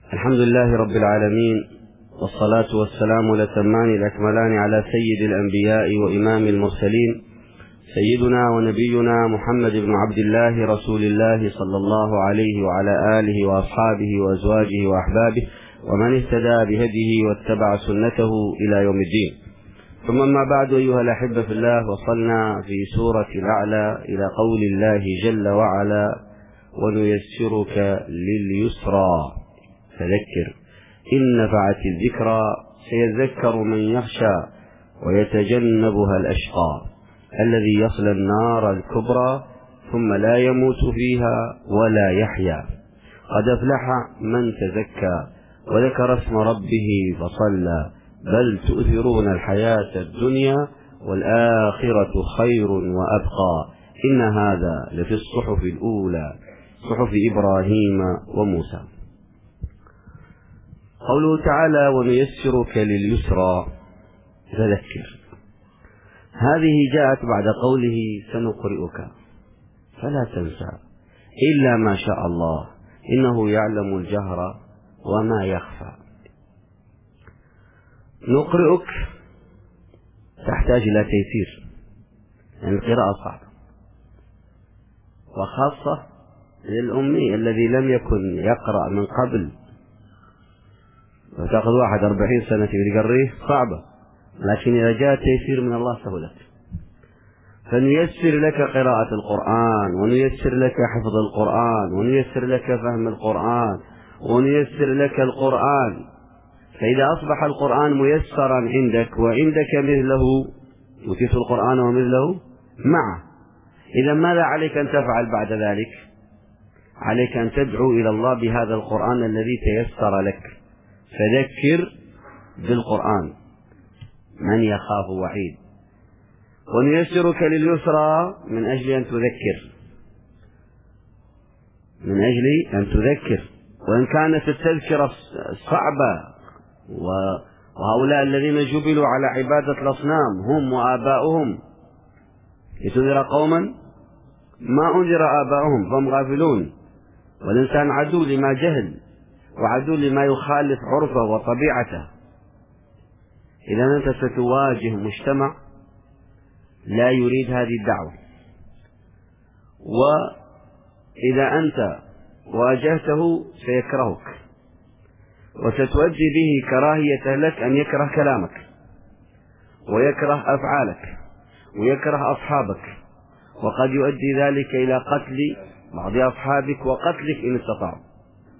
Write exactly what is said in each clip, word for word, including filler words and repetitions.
الحمد لله رب العالمين، والصلاة والسلام الأتمان الأكملان على سيد الأنبياء وإمام المرسلين، سيدنا ونبينا محمد بن عبد الله رسول الله صلى الله عليه وعلى آله وأصحابه وأزواجه وأحبابه ومن اهتدى بهديه واتبع سنته إلى يوم الدين. ثم ما بعد، أيها الأحبة في الله، وصلنا في سورة الأعلى إلى قول الله جل وعلا: ونيسرك لليسرى فذكر إن نفعت الذكرى سيذكر من يخشى ويتجنبها الأشقى الذي يصلى النار الكبرى ثم لا يموت فيها ولا يحيا قد أفلح من تزكى وذكر اسم ربه فصلى بل تؤثرون الحياة الدنيا والآخرة خير وأبقى إن هذا لفي الصحف الأولى صحف إبراهيم وموسى. قوله تعالى: ونيسرك لليسرى فذكر، هذه جاءت بعد قوله: سنقرئك فلا تنسى إلا ما شاء الله إنه يعلم الجهر وما يخفى. نقرئك تحتاج إلى تيسير، يعني القراءة صعبة، وخاصة للأمي الذي لم يكن يقرأ من قبل، وتأخذ واحد أربعين سنة يقريه صعبة، لكن إذا جاء تيسير من الله سهلت. فنيسر لك قراءة القرآن، ونيسر لك حفظ القرآن، ونيسر لك فهم القرآن، ونيسر لك القرآن. فإذا أصبح القرآن ميسرا عندك وعندك مثله، وتيت القرآن ومثله معه، إذا ماذا عليك أن تفعل بعد ذلك؟ عليك أن تدعو إلى الله بهذا القرآن الذي تيسر لك. فذكر بالقرآن من يخاف وعيد. ونيسرك لليسرى من أجل أن تذكر، من أجل أن تذكر، وإن كانت التذكرة صعبة، وهؤلاء الذين جبلوا على عبادة الأصنام هم وآباؤهم، لتنذر قوما ما أنذر آباؤهم فهم غافلون، والإنسان عدو لما جهل وعدو لما يخالف عرفه وطبيعته. إذا أنت ستواجه مجتمع لا يريد هذه الدعوة، وإذا أنت واجهته سيكرهك، وستؤدي به كراهية لك أن يكره كلامك ويكره أفعالك ويكره أصحابك، وقد يؤدي ذلك إلى قتل بعض أصحابك وقتلك إن استطاعوا.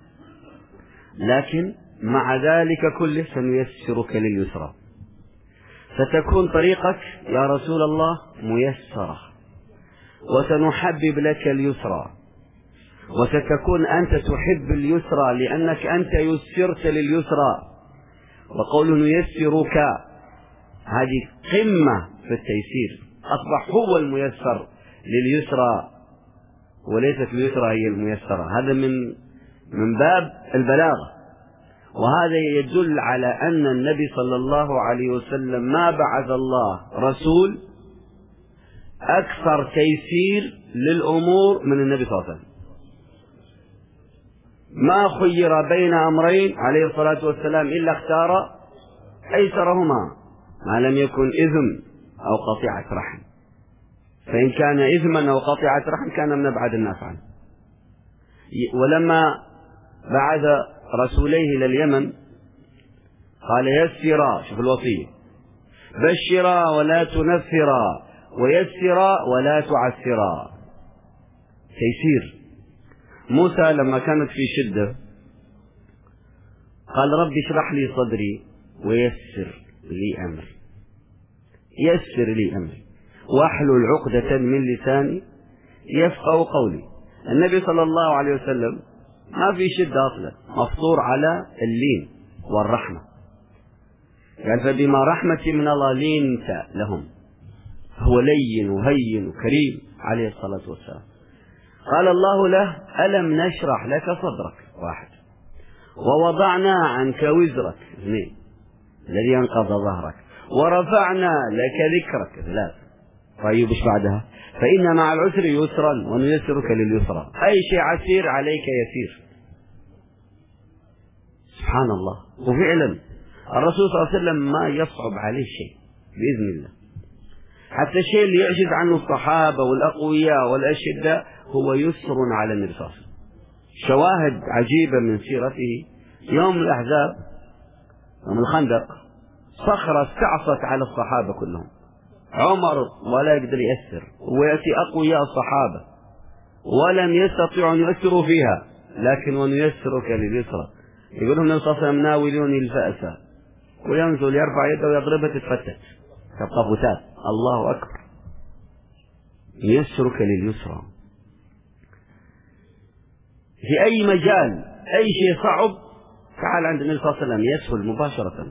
لكن مع ذلك كله سنيسرك لليسرى، ستكون طريقك يا رسول الله ميسرة، وسنحبب لك اليسرى، وستكون أنت تحب اليسرى لأنك أنت يسرت لليسرى. وقوله نيسرك هذه قمة في التيسير، أصبح هو الميسر لليسرى وليست اليسرى هي الميسرة. هذا من من باب البلاغة، وهذا يدل على أن النبي صلى الله عليه وسلم ما بعث الله رسول أكثر تيسير للأمور من النبي صلى الله عليه وسلم. ما خير بين أمرين عليه الصلاة والسلام إلا اختار أيسرهما ما لم يكن إثم أو قطيعة رحم، فإن كان إثما أو قطيعة رحم كان من أبعد الناس عنه. ولما بعث رسوليه إلى اليمن قال: يسرا، شوف الوصية، بشرا ولا تنفرا، ويسرا ولا تعسرا، تيسير. موسى لما كانت في شدة قال: رب اشرح لي صدري ويسر لي أمري، يسر لي أمري واحلل عقدة من لساني يفقه قولي. النبي صلى الله عليه وسلم ما في شدة أصلا، مفطور على اللين والرحمة، قال: فبما رحمة من الله لينت لهم، هو لين وهين وكريم عليه الصلاة والسلام. قال الله له: ألم نشرح لك صدرك، واحد، ووضعنا عنك وزرك، اثنين، الذي ينقض ظهرك، ورفعنا لك ذكرك، ثلاثة. طيب ايش بعدها؟ فإن مع العسر يسرا ونيسرك لليسرى. أي شيء عسير عليك يسير. سبحان الله. وفعلا الرسول صلى الله عليه وسلم ما يصعب عليه شيء بإذن الله. حتى الشيء اللي يعجز عنه الصحابة والأقوياء والأشداء هو يسر على النبي صلى الله عليه وسلم. شواهد عجيبة من سيرته: يوم الأحزاب، يوم الخندق، صخرة استعصت على الصحابة كلهم، عمر ولا يقدر يأثر، ويأتي أقوياء الصحابة ولم يستطيعوا أن يؤثروا فيها، لكن ونيسرك لليسرى. يقول لهم النبي صلى الله عليه وسلم: ناولوني الفأس، وينزل يرفع يده ويضربها تتفتت كالطفوتات. الله أكبر. يسرك لليسرى. في أي مجال أي شيء صعب تعال عند النبي صلى الله عليه وسلم يسهل مباشرة.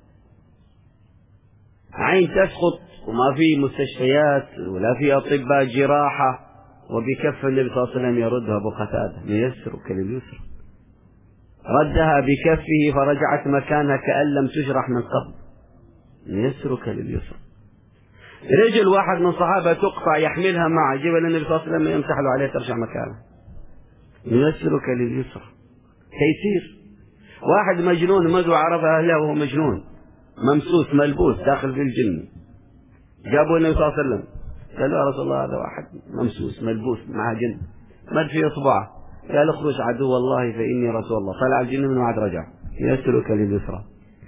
عين تسقط وما في مستشفيات ولا في أطباء جراحة، وبكف النبي صلى الله عليه وسلم يردها أبو قتادة: ييسرك لليسر. ردها بكفه فرجعت مكانها كأن لم تجرح من قبل. ييسرك لليسر. رجل واحد من الصحابة تقطع يحملها معه، جبل النبي صلى الله عليه وسلم يمسح له عليه ترجع مكانها. ييسرك لليسر. تيسير. واحد مجنون منذ عرف أهله وهو مجنون ممسوس ملبوس داخل في الجن، جابوا النبي صلى الله عليه وسلم قالوا: يا رسول الله هذا واحد ممسوس ملبوس مع جن مد في إصبعه. قال: اخرج عدو الله فإني رسول الله. طلع الجن من وعد رجع. ييسرك لليسرى.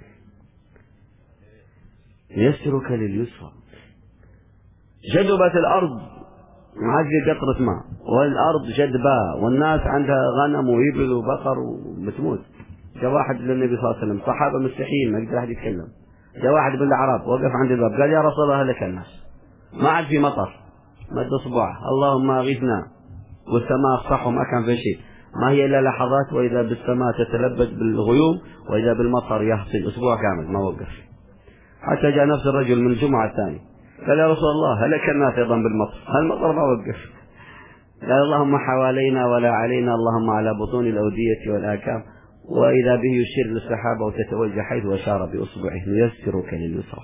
ييسرك لليسرى. جدبت الأرض معزة قطرة ماء، والأرض جدباء، والناس عندها غنم وإبل وبقر وبتموت. جاء واحد للنبي صلى الله عليه وسلم، صحابة مستحيل ما يقدر أحد يتكلم. جاء واحد من الأعراب وقف عند الباب قال: يا رسول الله هلك الناس، ما عاد في مطر. مد إصبعه: اللهم أغثنا. والسماء صح وما كان في شيء. ما هي إلا لحظات وإذا بالسماء تتلبس بالغيوم وإذا بالمطر يهطل. أسبوع كامل ما وقف، حتى جاء نفس الرجل من الجمعة الثانية قال: يا رسول الله هلك الناس أيضا بالمطر. المطر ما وقف. قال: اللهم حوالينا ولا علينا، اللهم على بطون الأودية والآكام. وإذا به يشير للسحابة وتتوجه حيث وشار بأصبعه: ييسرك لليسرى.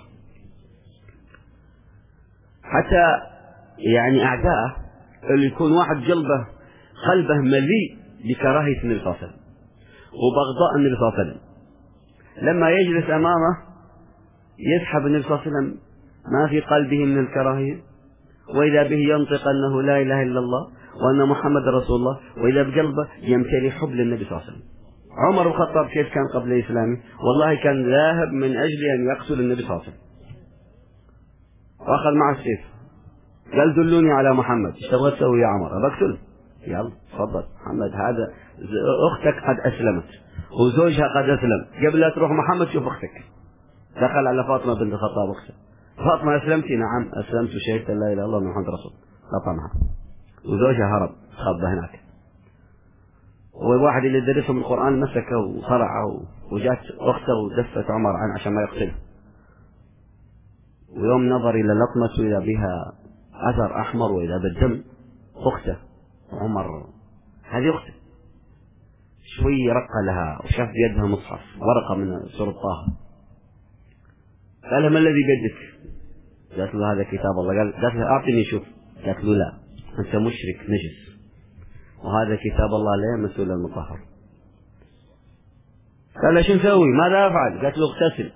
حتى يعني أعداءه اللي يكون واحد قلبه قلبه مليء بكراهية النبي صلى الله عليه وسلم وبغضاء النبي صلى الله عليه وسلم، لما يجلس أمامه يسحب النبي صلى الله عليه وسلم ما في قلبه من الكراهية، وإذا به ينطق أنه لا إله إلا الله وأن محمد رسول الله، وإذا بقلبه يمتلي حب للنبي صلى الله عليه وسلم. عمر بن الخطاب كيف كان قبل إسلامه؟ والله كان ذاهب من أجل أن يقتل النبي صلى الله عليه وسلم، وأخذ معه السيف قال: دلوني على محمد. ايش تبغى تسوي يا عمر؟ أبقتله. يلا تفضل محمد، هذا أختك قد أسلمت وزوجها قد أسلم، قبل لا تروح محمد شوف أختك. دخل على فاطمة بنت الخطاب أخته: فاطمة أسلمتي؟ نعم أسلمت وشهدت لا إله إلا الله محمد رسول. لطمها وزوجها هرب خبى هناك. وواحد اللي درسهم القرآن مسكه وصرعه، وجات أخته ودفت عمر عن عشان ما يقتله. ويوم نظر إلى لطمته إذا بها أثر أحمر وإذا بالدم. أخته عمر هذه أخته، شوي رق لها وشاف بيدها مصحف ورقة من سورة طه. قال: ما الذي بيدك؟ قالت له: هذا كتاب الله. قال قالت له: أعطني شوف. قالت له: لا، أنت مشرك نجس، وهذا كتاب الله لا يمس إلا المطهر. قال: شو نسوي؟ ماذا أفعل؟ قالت له: اغتسل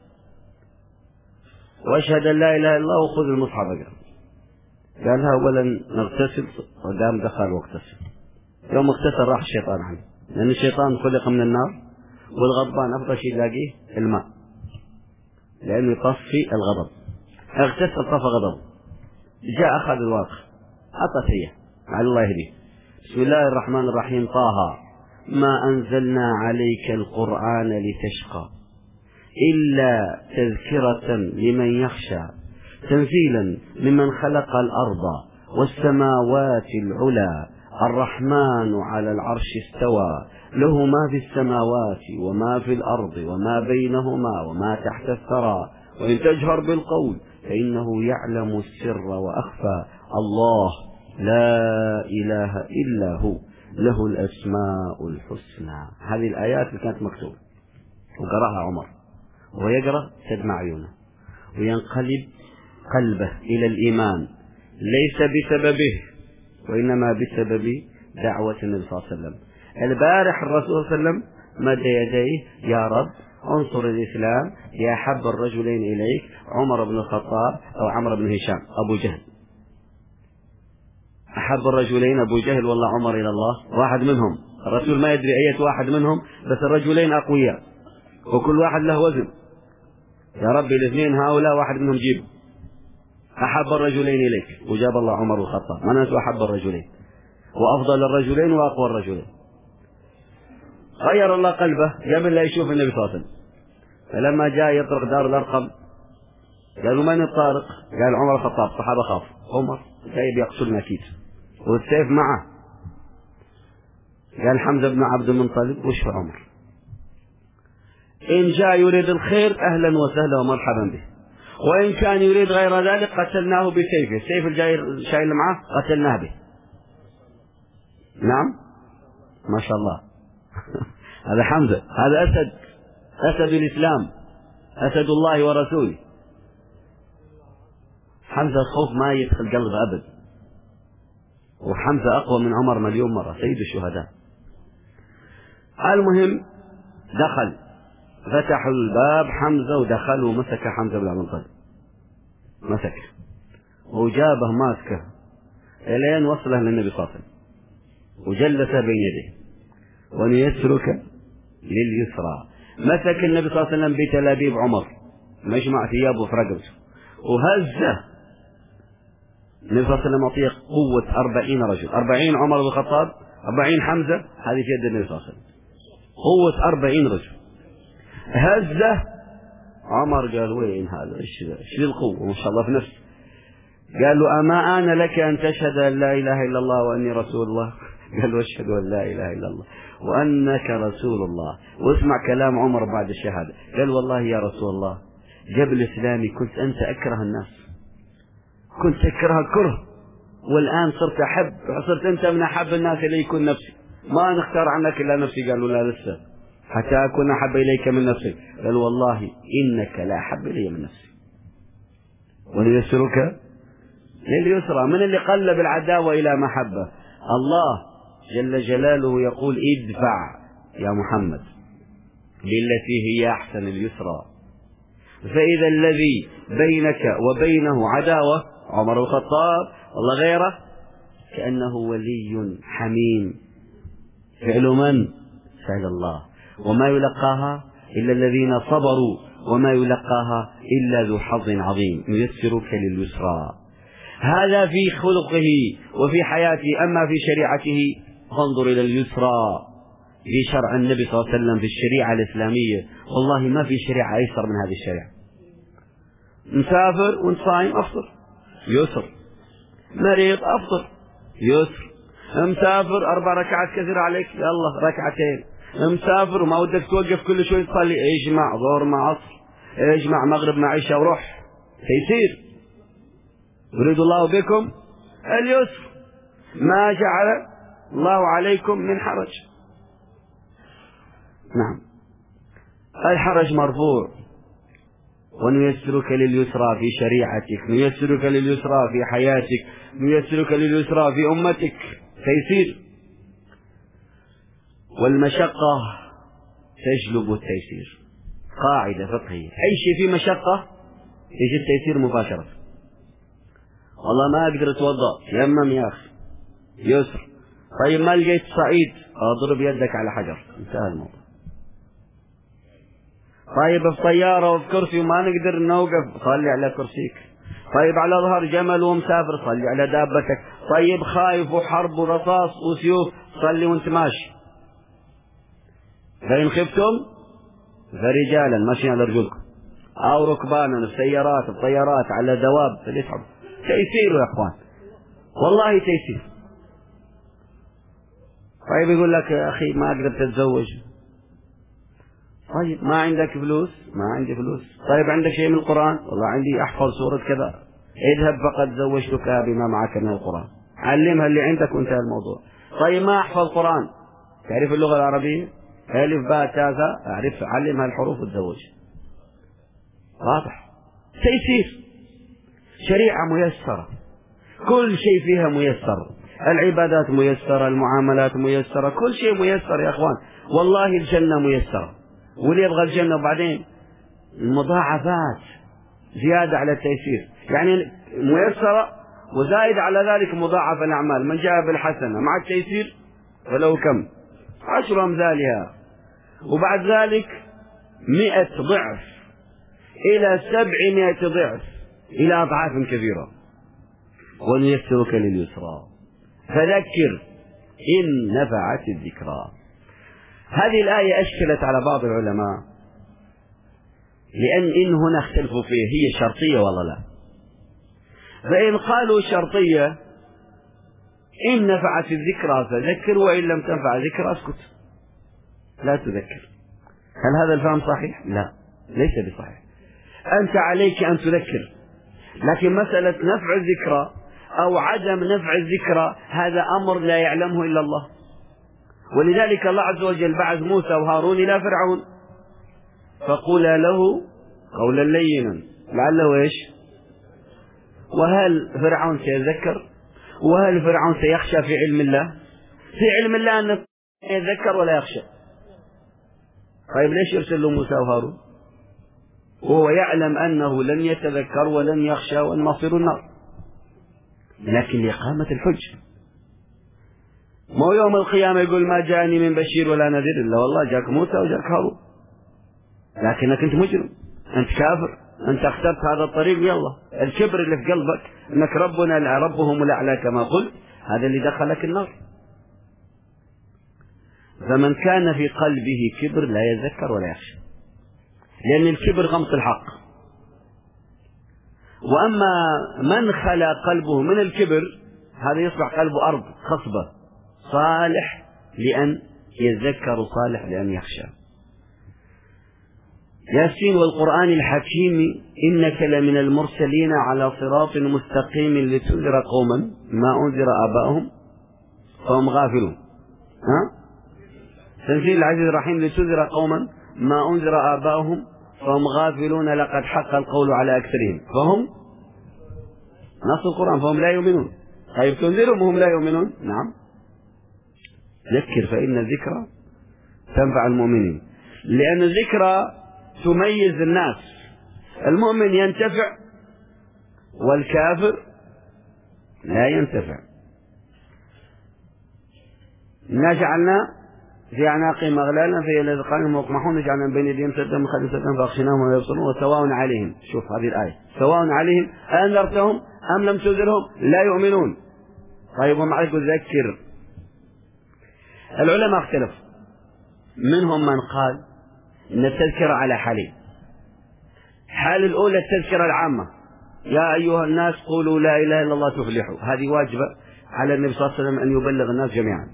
وأشهد أن لا إله إلا الله وخذ المصحف اقرأ. قال لها: أولا نغتسل. وقام دخل واغتسل. يوم اغتسل راح الشيطان عنه، لأن الشيطان خلق من النار، والغضبان أفضل شيء يلاقيه الماء لأنه يطفي الغضب. اغتسل طفى غضبه، جاء أخذ الواقع أعطت هي على الله يهديه: بسم الله الرحمن الرحيم، طه ما أنزلنا عليك القرآن لتشقى إلا تذكرة لمن يخشى تنزيلا ممن خلق الأرض والسماوات العلى الرحمن على العرش استوى له ما في السماوات وما في الأرض وما بينهما وما تحت الثرى وإن تجهر بالقول فإنه يعلم السر وأخفى الله لا إله إلا هو له الأسماء الحسنى. هذه الآيات اللي كانت مكتوبة وقرأها عمر وهو يقرأ تدمع عيونه وينقلب قلبه إلى الإيمان، ليس بسببه وإنما بسبب دعوة النبي صلى الله عليه وسلم. البارح الرسول صلى الله عليه وسلم مد يديه: يا رب انصر الإسلام لأحب الرجلين إليك، عمر بن الخطاب أو عمرو بن هشام أبو جهل. أحب الرجلين أبو جهل والله عمر إلى الله، واحد منهم الرسول ما يدري أية واحد منهم، بس الرجلين أقوياء وكل واحد له وزن. يا رب الاثنين هؤلاء واحد منهم جيب أحب الرجلين إليك، وجاب الله عمر الخطاب. ما نسوا أحب الرجلين وأفضل الرجلين وأقوى الرجلين. غير الله قلبه قبل لا يشوف النبي صلى الله عليه وسلم، فلما جاء يطرق دار الأرقم قالوا: من الطارق؟ قال: عمر الخطاب. الصحابة خاف، عمر جاي بيقتلنا أكيد والسيف معه. قال حمزة بن عبد المطلب: وش في عمر؟ إن جاء يريد الخير أهلا وسهلا ومرحبا به، وإن كان يريد غير ذلك قتلناه بسيفه، السيف الجاي شايل معه قتلناه به. نعم ما شاء الله. هذا حمزة، هذا أسد، أسد الإسلام، أسد الله ورسوله. حمزة الخوف ما يدخل قلبه أبد، وحمزة أقوى من عمر مليون مرة، سيد الشهداء. المهم دخل، فتحوا الباب حمزة ودخل ومسك حمزة بن عبد المطلب، مسكه وجابه ماسكه إلين وصله للنبي صلى الله عليه وسلم وجلس بين يديه: ونيسرك لليسرى. مسك النبي صلى الله عليه وسلم بتلابيب عمر، مجمع ثيابه في رقبته وهزه. النبي صلى الله عليه وسلم أعطيه قوة أربعين رجل، أربعين عمر بن الخطاب، أربعين حمزة، هذه في يد النبي صلى الله عليه وسلم، قوة أربعين رجل. هزه عمر، قال: وين هذا؟ ايش ايش القوة ما شاء الله في نفسه. قال له: أما آن لك أن تشهد أن لا إله إلا الله وأني رسول الله؟ قال له: أشهد أن لا إله إلا الله وأنك رسول الله. واسمع كلام عمر بعد الشهادة، قال: والله يا رسول الله قبل إسلامي كنت أنت أكره الناس، كنت أكره الكره، والآن صرت أحب، صرت أنت من أحب الناس إلي يكون نفسي، ما نختار عنك إلا نفسي. قالوا: لا لسه حتى أكون أحب إليك من نفسي. قال: والله إنك لا أحب إلي من نفسي وليسرك لليسرى. من اللي قلب العداوة إلى محبة؟ الله جل جلاله يقول: ادفع يا محمد بالتي هي أحسن اليسرى. فإذا الذي بينك وبينه عداوة عمر الخطاب والله غيره كأنه ولي حميم. فعل من؟ فعل الله. وما يلقاها إلا الذين صبروا وما يلقاها إلا ذو حظ عظيم. ييسرك لليسرى. هذا في خلقه وفي حياته. أما في شريعته فانظر إلى اليسرى في شرع النبي صلى الله عليه وسلم، في الشريعة الإسلامية. والله ما في شريعة أيسر من هذه الشريعة. مسافر وانت صايم أفطر، يسر. مريض أفطر، يسر. مسافر أربع ركعات كثير عليك، يلا ركعتين. مسافر وما ودك توقف كل شوي تصلي، اجمع ظهر مع عصر، اجمع مغرب مع عشاء وروح. تيسير. يريد الله بكم اليسر، ما جعل الله عليكم من حرج. نعم الحرج مرفوع. ونيسرك لليسرى في شريعتك، نيسرك لليسرى في حياتك، نيسرك لليسرى في أمتك. تيسير. والمشقة تجلب التيسير. قاعدة فقهية: أي شيء فيه مشقة يجي التيسير مباشرة. والله ما أقدر أتوضأ، يمم يا أخي، يسر. طيب ما لقيت صعيد، أضرب يدك على حجر، انتهى الموضوع. طيب في طيارة وفي كرسي وما نقدر نوقف، صلي على كرسيك. طيب على ظهر جمل ومسافر، صلي على دابتك. طيب خايف وحرب ورصاص وسيوف، صلي وانت ماشي. فإن خفتم فرجالا ماشيين على رجلكم أو ركبانا في سيارات في طيارات على دواب فليسحب. تيسير يا أخوان، والله تيسير. طيب يقول لك يا أخي ما أقدر تتزوج. طيب ما عندك فلوس؟ ما عندي فلوس. طيب عندك شيء من القرآن؟ والله عندي أحفظ سورة كذا. اذهب فقد زوجتك بما معك من القرآن، علمها اللي عندك وانتهى الموضوع. طيب ما أحفظ قرآن، تعرف اللغة العربية؟ ألف باء تاء ثاء، أعرف، علمها الحروف وتزوج. واضح. تيسير. شريعة ميسرة، كل شيء فيها ميسر. العبادات ميسرة، المعاملات ميسرة، كل شيء ميسر يا أخوان. والله الجنة ميسرة، واللي يبغى الجنة وبعدين المضاعفات زيادة على التيسير، يعني ميسرة وزايد على ذلك مضاعف الأعمال، من جاء بالحسنة مع التيسير فله كم؟ عشر أمثالها، وبعد ذلك مئة ضعف إلى سبعمائة ضعف إلى أضعاف كثيرة. ونيسرك لليسرى فذكر إن نفعت الذكرى. هذه الآية أشكلت على بعض العلماء، لأن إن هنا اختلفوا فيه هي شرطية ولا لا. فإن قالوا شرطية إن نفعت الذكرى فذكر، وإن لم تنفع ذكرى اسكت لا تذكر. هل هذا الفهم صحيح؟ لا، ليس بصحيح. أنت عليك أن تذكر، لكن مسألة نفع الذكرى أو عدم نفع الذكرى هذا أمر لا يعلمه إلا الله. ولذلك الله عز وجل بعث موسى وهارون إلى فرعون فقولا له قولا لينا لعله إيش؟ وهل فرعون سيذكر؟ وهل فرعون سيخشى في علم الله؟ في علم الله أن يذكر ولا يخشى. طيب ليش يرسل له موسى وهارون وهو يعلم أنه لن يتذكر ولن يخشى والمصير النار؟ لكن لإقامة الحجة. ما يوم القيامة يقول ما جاءني من بشير ولا نذير إلا والله جاك موسى وجاك هارون، لكنك أنت مجرم، أنت كافر، أنت اخترت هذا الطريق. يلا الكبر اللي في قلبك أنك ربنا ربهم الأعلى كما قلت، هذا اللي دخلك النار. فمن كان في قلبه كبر لا يذكر ولا يخشى، لأن الكبر غمط الحق. وأما من خلا قلبه من الكبر هذا يصبح قلبه أرض خصبة، صالح لأن يذكر صالح لأن يخشى. ياسين والقرآن الحكيم إنك لمن المرسلين على صراط مستقيم لتنذر قوما ما أنذر آباؤهم فهم غافلون. ها؟ تنزيل العزيز الرحيم لتنذر قوما ما أنذر آباؤهم فهم غافلون لقد حق القول على أكثرهم فهم نص القرآن فهم لا يؤمنون. طيب تنذرهم وهم لا يؤمنون؟ نعم. ذكر فإن الذكرى تنفع المؤمنين، لأن الذكرى تميز الناس، المؤمن ينتفع والكافر لا ينتفع. إنا جعلنا في أعناقهم أغلالا فهي لأذقانهم يقمحون جعلنا بين يديهم سدا من خلف سدا فأغشيناهم ولا يبصرون وسواء عليهم. شوف هذه الآية، سواء عليهم أنذرتهم أم لم تنذرهم لا يؤمنون. طيب ومع ذلك ذكر. العلماء اختلفوا، منهم من قال إن التذكرة على حالين. حال الأولى التذكرة العامة، يا أيها الناس قولوا لا إله إلا الله تفلحوا، هذه واجبة على النبي صلى الله عليه وسلم أن يبلغ الناس جميعا.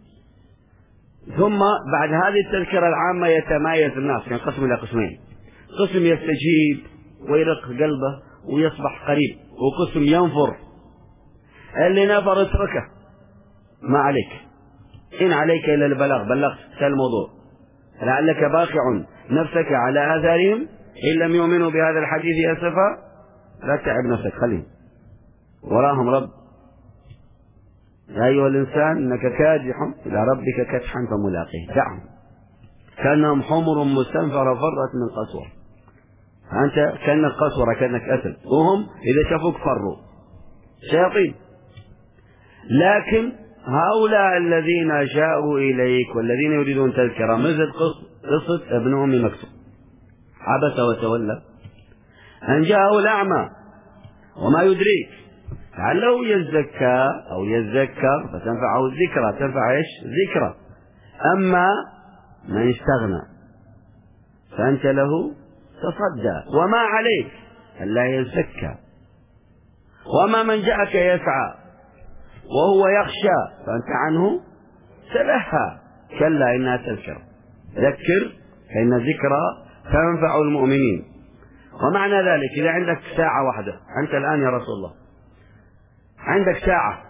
ثم بعد هذه التذكرة العامة يتمايز الناس، يعني قسم إلى قسمين، قسم يستجيب ويرق قلبه ويصبح قريب، وقسم ينفر. اللي نفر اتركه، ما عليك، إن عليك إلا البلاغ، بلغت الموضوع، لعلك باقع نفسك على آثارهم إن لم يؤمنوا بهذا الحديث أسفا، لا تتعب نفسك، خليهم وراهم رب. يا أيها الإنسان إنك كادح إلى ربك كدحا فملاقيه، دعهم كأنهم حمر مستنفرة فرت من قسوة. أنت كأنك قسورة كأنك أسد، وهم إذا شافوك فروا شياطين. لكن هؤلاء الذين جاءوا إليك والذين يريدون تذكرة مثل قصة ابن أم مكتوم عبس وتولى أن جاءه الأعمى وما يدريك لعله يزكى أو يذكر فتنفعه الذكرى. تنفع إيش؟ ذكرى. أما من استغنى فأنت له تصدى وما عليك ألا يزكى. وما من جاءك يسعى وهو يخشى فأنت عنه تلهى، كلا إنها تذكر. ذكر فإن الذكرى تنفع المؤمنين. ومعنى ذلك إذا عندك ساعة واحدة، أنت الآن يا رسول الله عندك ساعة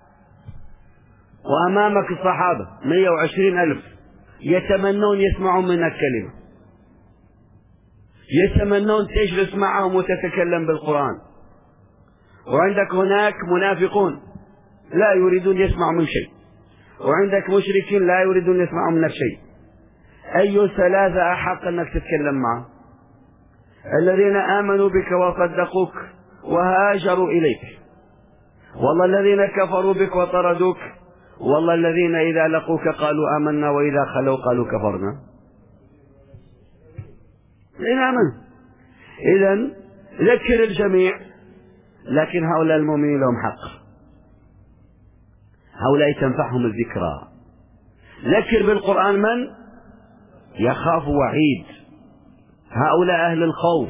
وأمامك الصحابة مئة وعشرين ألف يتمنون يسمعون منك كلمة، يتمنون تجلس معهم وتتكلم بالقرآن، وعندك هناك منافقون لا يريدون يسمعوا من شيء، وعندك مشركين لا يريدون يسمعوا منك شيء، أي الثلاثة أحق أنك تتكلم معه؟ الذين آمنوا بك وصدقوك وهاجروا إليك، والله الذين كفروا بك وطردوك، والله الذين إذا لقوك قالوا آمنا وإذا خلوا قالوا كفرنا. الذين آمنوا. إذن ذكر الجميع، لكن هؤلاء المؤمنين لهم حق، هؤلاء تنفعهم الذكرى. ذكر بالقرآن من يخاف وعيد، هؤلاء أهل الخوف،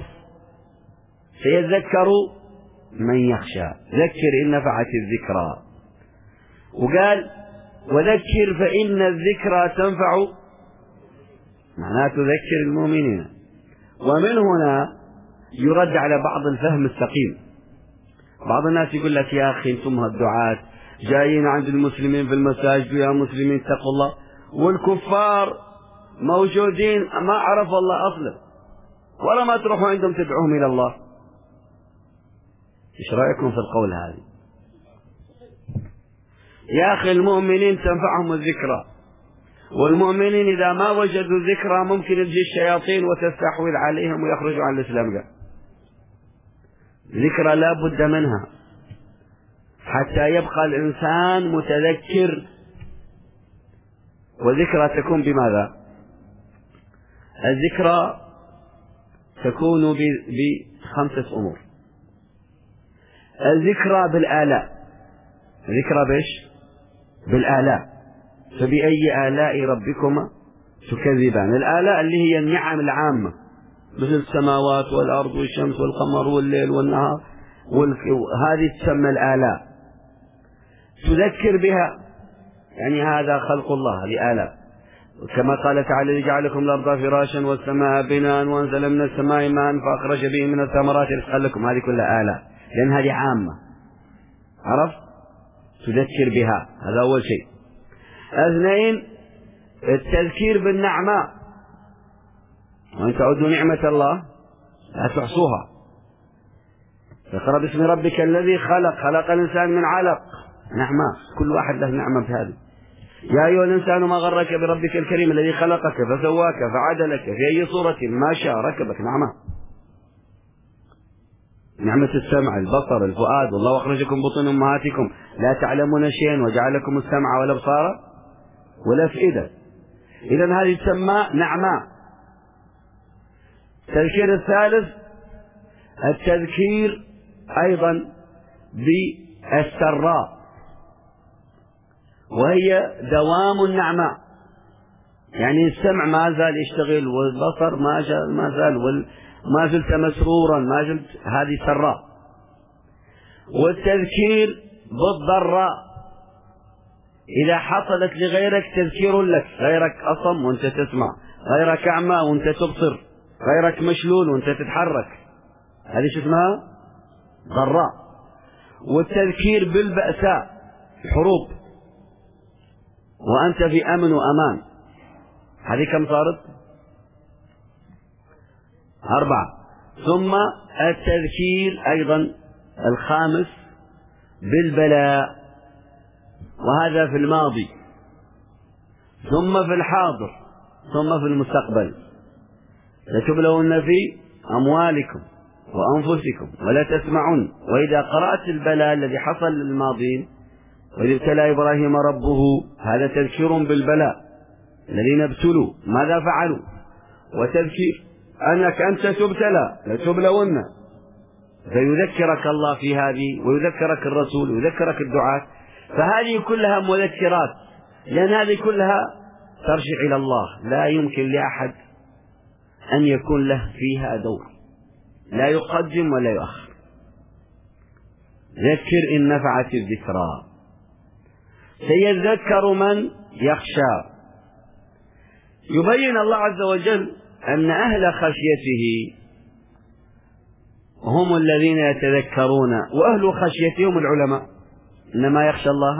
سيذكر من يخشى. ذكر إن نفعت الذكرى. وقال وذكر فإن الذكرى تنفع، معناه تذكر المؤمنين. ومن هنا يرد على بعض الفهم السقيم. بعض الناس يقول لك يا أخي انتم هالدعاة جايين عند المسلمين في المساجد يا مسلمين اتقوا الله، والكفار موجودين ما عرف الله أصلا، ولا ما تروحوا عندهم تدعوهم إلى الله. ايش رأيكم في القول هذا؟ يا أخي المؤمنين تنفعهم الذكرى، والمؤمنين إذا ما وجدوا ذكرى ممكن تجي الشياطين وتستحوذ عليهم ويخرجوا عن الإسلام. قال ذكرى لا بد منها حتى يبقى الإنسان متذكر. وذكرى تكون بماذا؟ الذكرى تكون بخمسة أمور. الذكرى بالآلاء. الذكرى بإيش؟ بالآلاء. فبأي آلاء ربكما تكذبان؟ الآلاء اللي هي النعم العامة، مثل السماوات والأرض والشمس والقمر والليل والنهار، هذه تسمى الآلاء، تذكر بها. يعني هذا خلق الله لآلاء، كما قال تعالى جعلكم الأرض فراشا والسماء بناء وأنزل من السماء ماء فأخرج به من الثمرات رزقا لكم. هذه كلها آلاء، لأن هذه عامة، عرفت؟ تذكر بها، هذا أول شيء. اثنين التذكير بالنعماء، وإن تعدوا نعمة الله لا تحصوها. اقرأ باسم ربك الذي خلق، خلق الإنسان من علق، نعماء، كل واحد له نعمة في هذه. يا أيها الإنسان ما غرك بربك الكريم الذي خلقك فسواك فعدلك في أي صورة ما شاء ركبك، نعمة. نعمة السمع، البصر، الفؤاد، والله أخرجكم بطون أمهاتكم لا تعلمون شيئا وجعلكم السمع والأبصار والأفئدة. إذن هذه تسمى نعماء. التذكير الثالث التذكير أيضا بالسراء، وهي دوام النعماء. يعني السمع ما زال يشتغل، والبصر ما زال ما زال ما زلت مسرورا، ما زلت، هذه سراء. والتذكير بالضراء، إذا حصلت لغيرك تذكير لك، غيرك أصم وأنت تسمع، غيرك أعمى وأنت تبصر، غيرك مشلول وأنت تتحرك، هذه شو اسمها؟ ضراء. والتذكير بالبأساء، الحروب، وأنت في أمن وأمان، هذه كم صارت؟ أربعة. ثم التذكير أيضا الخامس بالبلاء، وهذا في الماضي ثم في الحاضر ثم في المستقبل. لتبلون في أموالكم وأنفسكم ولا تسمعون. وإذا قرأت البلاء الذي حصل للماضين، وإذ ابتلى إبراهيم ربه، هذا تذكير بالبلاء، الذين ابتلوا ماذا فعلوا، وتذكير أنك أنت تبتلى لتبلون، فيذكرك الله في هذه، ويذكرك الرسول، ويذكرك الدعاة. فهذه كلها مذكرات، لأن هذه كلها ترجع إلى الله، لا يمكن لأحد أن يكون له فيها دور، لا يقدم ولا يؤخر. ذكر إن نفعت الذكرى. سيذكر من يخشى. يبين الله عز وجل أن أهل خشيته هم الذين يتذكرون، وأهل خشيتهم العلماء، إنما يخشى الله.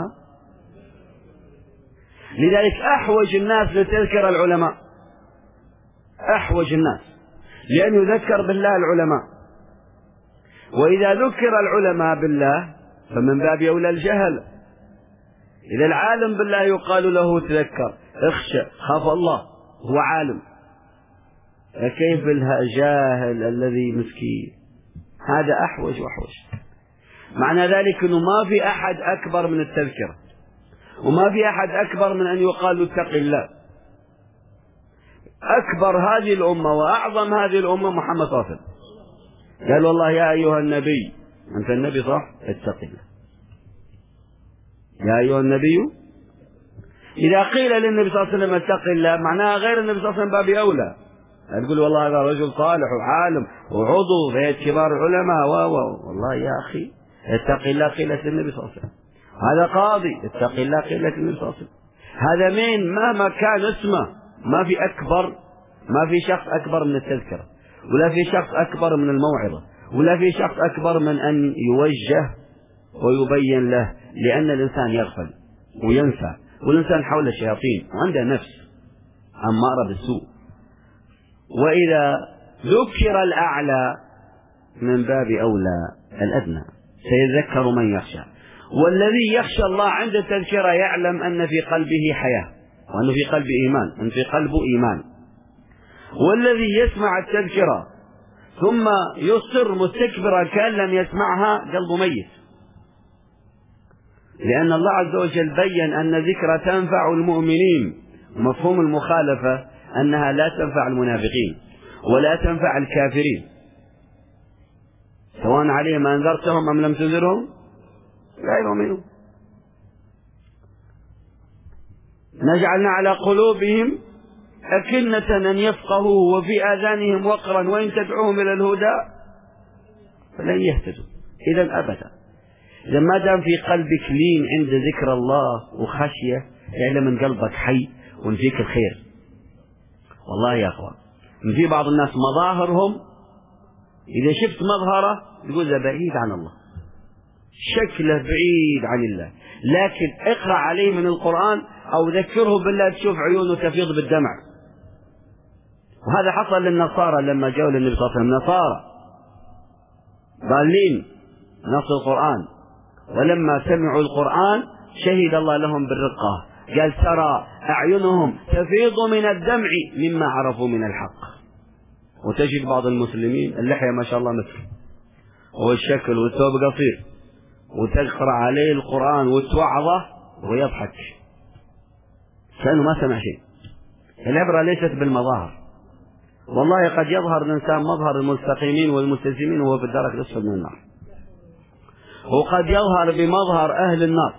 لذلك أحوج الناس لتذكر العلماء، أحوج الناس، لأن يذكر بالله العلماء. وإذا ذكر العلماء بالله فمن باب أولى الجهل. إذا العالم بالله يقال له تذكر، اخشى، خاف الله، هو عالم، كيف الجاهل الذي مسكين؟ هذا أحوج وأحوج. معنى ذلك أنه ما في أحد أكبر من التذكرة، وما في أحد أكبر من أن يقال اتق الله. أكبر هذه الأمة وأعظم هذه الأمة محمد صلى الله عليه وسلم، قال والله يا أيها النبي، أنت النبي صح؟ اتق الله يا أيها النبي. إذا قيل للنبي صلى الله عليه وسلم اتق الله، معناها غير النبي صلى الله عليه وسلم باب أولى. تقول والله هذا رجل صالح وعالم وعضو في هيئة كبار العلماء و والله يا أخي اتق الله قيلت للنبي صلى الله عليه وسلم. هذا قاضي اتق الله قيلت للنبي صلى الله عليه وسلم. هذا مين مهما كان اسمه، ما في أكبر، ما في شخص أكبر من التذكرة، ولا في شخص أكبر من الموعظة، ولا في شخص أكبر من أن يوجه ويبين له، لأن الإنسان يغفل وينسى، والإنسان حول الشياطين وعنده نفس أمارة بالسوء. وإذا ذكر الأعلى من باب أولى الأدنى، سيذكر من يخشى. والذي يخشى الله عند التذكرة يعلم أن في قلبه حياة، وأن في قلبه إيمان، أن في قلبه إيمان. والذي يسمع التذكرة ثم يصر مستكبرا كأن لم يسمعها قلبه ميت، لأن الله عز وجل بين أن ذكرى تنفع المؤمنين، ومفهوم المخالفة أنها لا تنفع المنافقين ولا تنفع الكافرين، سواء عليهم أنذرتهم أم لم تنذرهم لا يؤمنون. نجعلنا على قلوبهم أكنة أن يفقهوا وفي آذانهم وقرا وإن تدعوهم إلى الهدى فلن يهتدوا. إذا أبدا، إذا ما دام في قلبك لين عند ذكر الله وخشية، يعلم من قلبك حي وإن فيك الخير. والله يا أخوان، إن في بعض الناس مظاهرهم إذا شفت مظهره تقول له بعيد عن الله، شكله بعيد عن الله، لكن اقرأ عليه من القرآن أو ذكره بالله تشوف عيونه تفيض بالدمع. وهذا حصل للنصارى لما جاءوا للنبي صلى الله عليه وسلم، نصارى ضالين نص القرآن، ولما سمعوا القرآن شهد الله لهم بالرقة، قال ترى أعينهم تفيض من الدمع مما عرفوا من الحق. وتجد بعض المسلمين اللحية ما شاء الله مثل، والشكل والثوب قصير، وتقرأ عليه القرآن وتوعظه ويضحك كأنه ما سمع شيء. العبرة ليست بالمظاهر، والله قد يظهر الإنسان مظهر المستقيمين والملتزمين وهو في الدرك الأسفل من النار، وقد يظهر بمظهر أهل النار،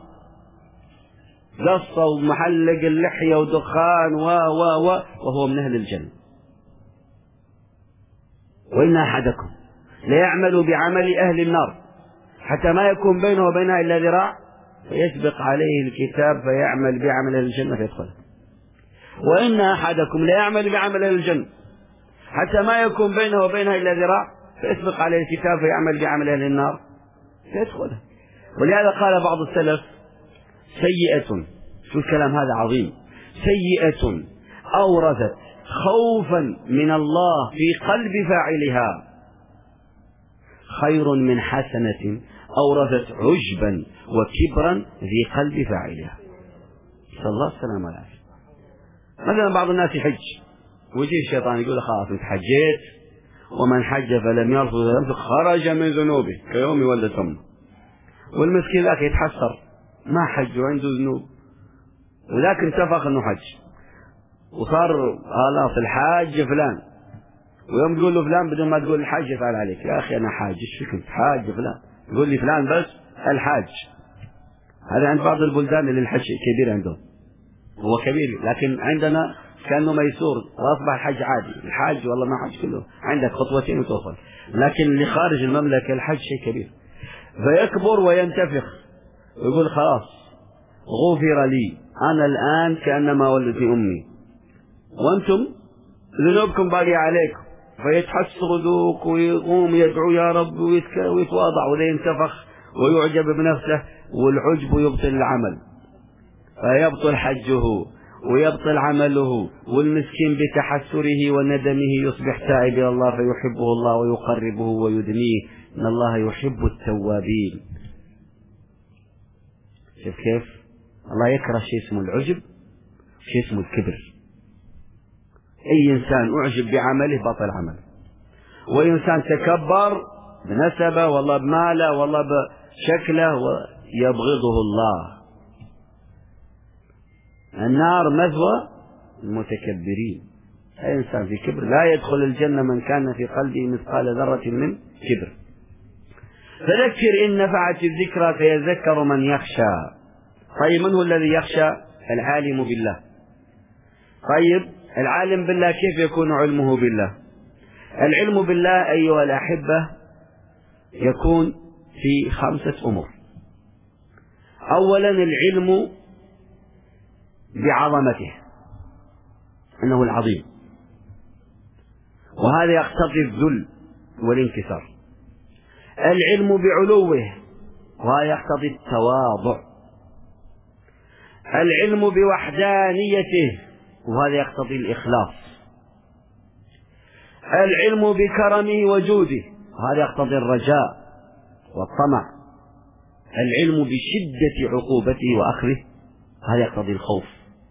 قصة ومحلق اللحية ودخان و و و وهو من أهل الجنة. وإن أحدكم ليعمل بعمل أهل النار حتى ما يكون بينه وبينها إلا ذراع فيسبق عليه الكتاب فيعمل بعمل أهل الجنة فيدخلها. وإن أحدكم ليعمل بعمل أهل الجنة حتى ما يكون بينه وبينها إلا ذراع فيسبق عليه الكتاب فيعمل بعمل أهل النار فيدخلها. ولهذا قال بعض السلف سيئة، شو الكلام هذا عظيم، سيئة أورثت خوفا من الله في قلب فاعلها خير من حسنة أورثت عجبا وكبرا في قلب فاعلها. صلى الله السلام عليه. مثلا بعض الناس يحج ويجي الشيطان يقول خلاص انت حجيت، ومن حج فلم يرفض ولم يفسق خرج من ذنوبه كيوم ولد امه. والمسكين ذاك يتحسر ما حج وعنده ذنوب، وذاك انتفخ انه حج وصار خلاص الحاج فلان، ويوم تقول له فلان بدون ما تقول الحاج يفعل عليك. يا اخي انا حاج، ايش فيك حاج فلان؟ يقول لي فلان بس الحاج. هذا عند بعض البلدان اللي الحج كبير عندهم، هو كبير لكن عندنا كأنه ميسور وأصبح الحج عادي. الحاج والله ما حج كله، عندك خطوتين وتوصل، لكن اللي خارج المملكة الحج شيء كبير. فيكبر وينتفخ ويقول خلاص غفر لي أنا الآن كأنما ولدتني أمي وأنتم ذنوبكم باقي عليكم. فيتحسر ذوق ويقوم يدعو يا رب ويتواضع وذي ينتفخ ويعجب بنفسه، والعجب يبطل العمل فيبطل حجه ويبطل عمله، والمسكين بتحسره وندمه يصبح تائب إلى الله فيحبه الله ويقربه ويدنيه، إن الله يحب التوابين. شوف كيف الله يكره شيء اسمه العجب، شيء اسمه الكبر. أي إنسان أعجب بعمله بطل عمله، وإنسان تكبر بنسبه والله بماله والله بشكله يبغضه الله. النار مثوى المتكبرين. أي إنسان في كبر لا يدخل الجنة من كان في قلبه مثقال ذرة من كبر. فذكر إن نفعت الذكرى فيذكر من يخشى. طيب من هو الذي يخشى؟ العالم بالله. طيب العالم بالله كيف يكون علمه بالله؟ العلم بالله أيها الأحبة يكون في خمسة أمور. أولا العلم بعظمته أنه العظيم، وهذا يقتضي الذل والانكسار. العلم بعلوه، وهذا يقتضي التواضع. العلم بوحدانيته، وهذا يقتضي الإخلاص. العلم بكرمه وجوده، وهذا يقتضي الرجاء والطمع. العلم بشدة عقوبته وأخذه، وهذا يقتضي الخوف.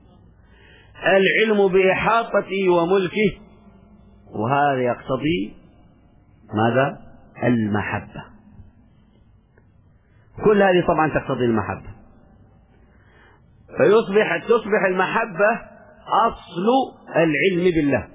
العلم بإحاطته وملكه، وهذا يقتضي ماذا؟ المحبة. كل هذه طبعا تقتضي المحبة. فيصبح تصبح المحبة أصل العلم بالله.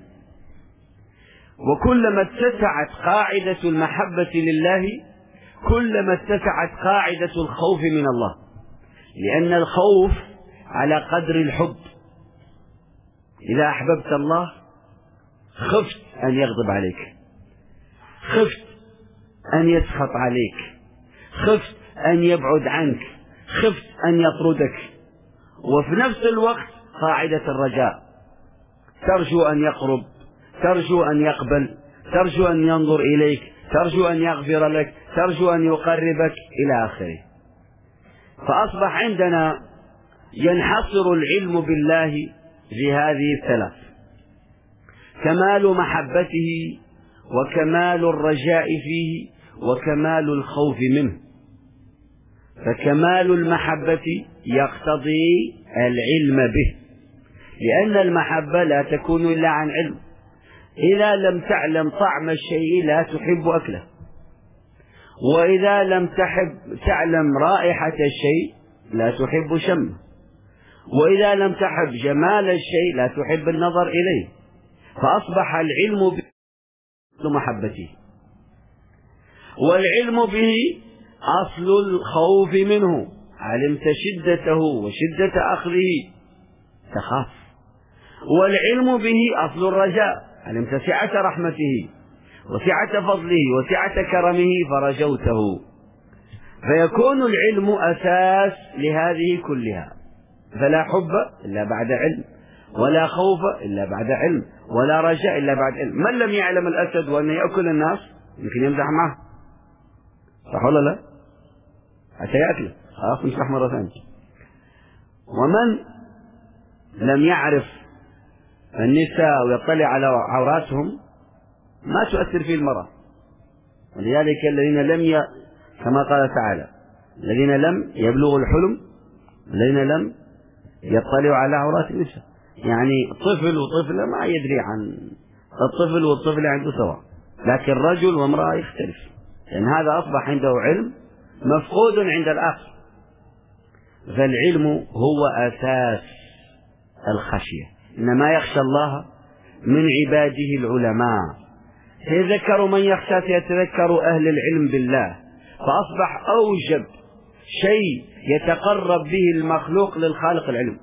وكلما اتسعت قاعدة المحبة لله كلما اتسعت قاعدة الخوف من الله، لأن الخوف على قدر الحب. إذا أحببت الله خفت أن يغضب عليك، خفت أن يسخط عليك، خفت أن يبعد عنك، خفت أن يطردك. وفي نفس الوقت قاعدة الرجاء، ترجو أن يقرب، ترجو أن يقبل، ترجو أن ينظر إليك، ترجو أن يغفر لك، ترجو أن يقربك إلى آخره. فأصبح عندنا ينحصر العلم بالله في هذه الثلاث: كمال محبته، وكمال الرجاء فيه، وكمال الخوف منه. فكمال المحبة يقتضي العلم به، لأن المحبة لا تكون إلا عن علم. إذا لم تعلم طعم الشيء لا تحب أكله، وإذا لم تحب تعلم رائحة الشيء لا تحب شمه، وإذا لم تحب جمال الشيء لا تحب النظر إليه. فأصبح العلم بمحبته، والعلم به أصل الخوف منه. علمت شدته وشدة أخذه تخاف. والعلم به أصل الرجاء، علمت سعة رحمته وسعة فضله وسعة كرمه فرجوته. فيكون العلم أساس لهذه كلها. فلا حب إلا بعد علم، ولا خوف إلا بعد علم، ولا رجاء إلا بعد علم. من لم يعلم الأسد وأن يأكل الناس يمكن يمزح معه، صح ولا لا؟ حتى يأكله خلاص نمسح مرة ثانية. ومن لم يعرف النساء ويطلع على عوراتهم ما تؤثر فيه المرأة. ولذلك الذين لم ي... كما قال تعالى: الذين لم يبلغوا الحلم، الذين لم يطلعوا على عورات النساء. يعني طفل وطفلة ما يدري عن الطفل والطفل عنده سواء، لكن رجل وامرأة يختلف، لأن هذا أصبح عنده علم مفقود عند الآخر. فالعلم هو أساس الخشية. إنما يخشى الله من عباده العلماء. سيذكر من يخشى، سيتذكر أهل العلم بالله. فأصبح أوجب شيء يتقرب به المخلوق للخالق العلم،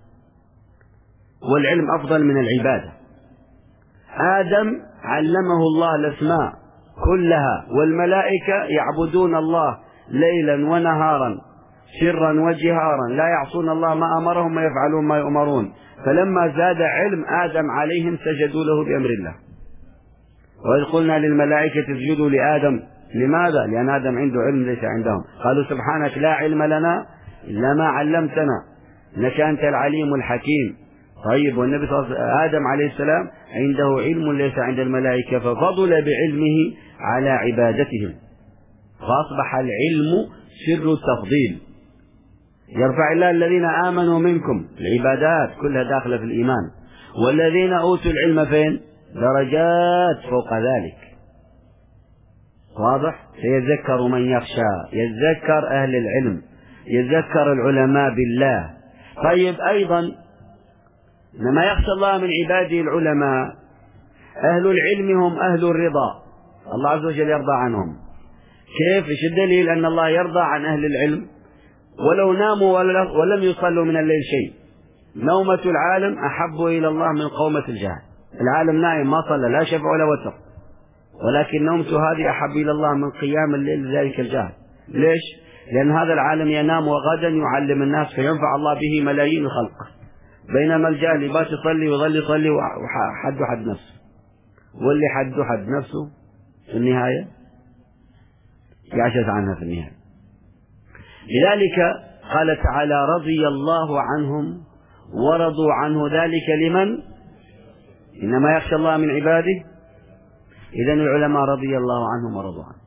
والعلم أفضل من العبادة. آدم علمه الله الأسماء كلها، والملائكة يعبدون الله ليلا ونهارا سرا وجهارا، لا يعصون الله ما أمرهم ويفعلون ما يؤمرون. فلما زاد علم آدم عليهم سجدوا له بأمر الله. وإذ قلنا للملائكة اسجدوا لآدم، لماذا؟ لأن آدم عنده علم ليس عندهم. قالوا سبحانك لا علم لنا إلا ما علمتنا إنك أنت العليم الحكيم. طيب، والنبي صلى الله عليه وسلم آدم عليه السلام عنده علم ليس عند الملائكة، ففضل بعلمه على عبادتهم. فأصبح العلم سر التفضيل. يرفع الله الذين آمنوا منكم، العبادات كلها داخلة في الإيمان، والذين أوتوا العلم فين؟ درجات فوق ذلك. واضح؟ سيذكر من يخشى، يذكر أهل العلم، يذكر العلماء بالله. طيب أيضا لما يخشى الله من عباده العلماء، أهل العلم هم أهل الرضا، الله عز وجل يرضى عنهم. كيف؟ إيش الدليل أن الله يرضى عن أهل العلم ولو ناموا ولم يصلوا من الليل شيء؟ نومة العالم أحب إلى الله من قومة الجهل. العالم نائم ما صلى لا شفع ولا وتر، ولكن نومته هذه أحب إلى الله من قيام الليل ذلك الجهل. ليش؟ لأن هذا العالم ينام وغدا يعلم الناس فينفع الله به ملايين الخلق، بينما الجاهل يبات يصلي ويظل يصلي وحد حد نفسه، واللي حد حد نفسه في النهاية يعجز عنها في النهاية. لذلك قال تعالى: رضي الله عنهم ورضوا عنه، ذلك لمن إنما يخشى الله من عباده. إذن العلماء رضي الله عنهم ورضوا عنه.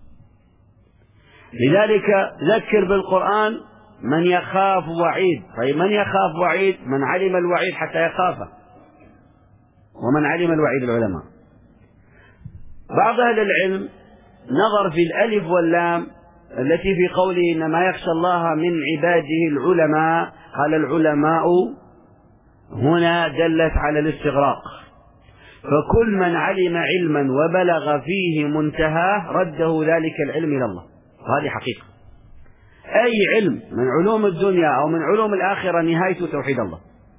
لذلك ذكر بالقرآن من يخاف وعيد. طيب من يخاف وعيد؟ من علم الوعيد حتى يخافه، ومن علم الوعيد العلماء. بعض أهل العلم نظر في الألف واللام التي في قوله إنما يخشى الله من عباده العلماء، قال العلماء هنا دلت على الاستغراق، فكل من علم علما وبلغ فيه منتهاه رده ذلك العلم إلى الله. هذه حقيقة. أي علم من علوم الدنيا أو من علوم الآخرة نهايته توحيد الله.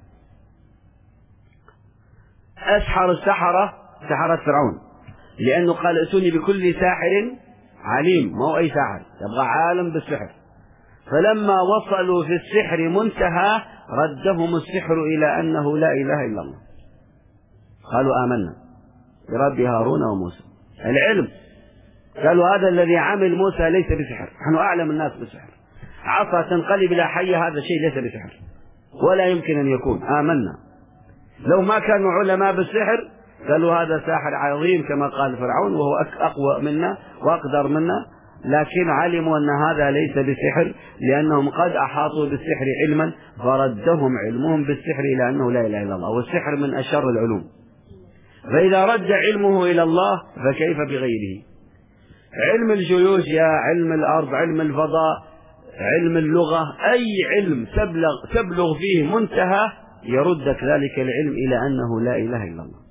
أسحر السحرة سحرة فرعون، لأنه قال ائتوني بكل ساحر عليم، ما هو أي ساحر، يبغى عالم بالسحر. فلما وصلوا في السحر منتهى ردهم السحر إلى أنه لا إله إلا الله، قالوا آمنا برب هارون وموسى. العلم قالوا هذا الذي عمل موسى ليس بسحر، نحن أعلم الناس بالسحر، عصا تنقلب إلى حية هذا شيء ليس بسحر ولا يمكن أن يكون، آمنا. لو ما كانوا علماء بالسحر قالوا هذا ساحر عظيم كما قال فرعون وهو أقوى منا وأقدر منا، لكن علموا أن هذا ليس بسحر لأنهم قد أحاطوا بالسحر علما، فردهم علمهم بالسحر إلى أنه لا إله إلا الله، والسحر من أشر العلوم. فإذا رد علمه إلى الله فكيف بغيره؟ علم الجيولوجيا، علم الأرض، علم الفضاء، علم اللغة، أي علم تبلغ, تبلغ فيه منتهى يردك ذلك العلم إلى أنه لا إله إلا الله.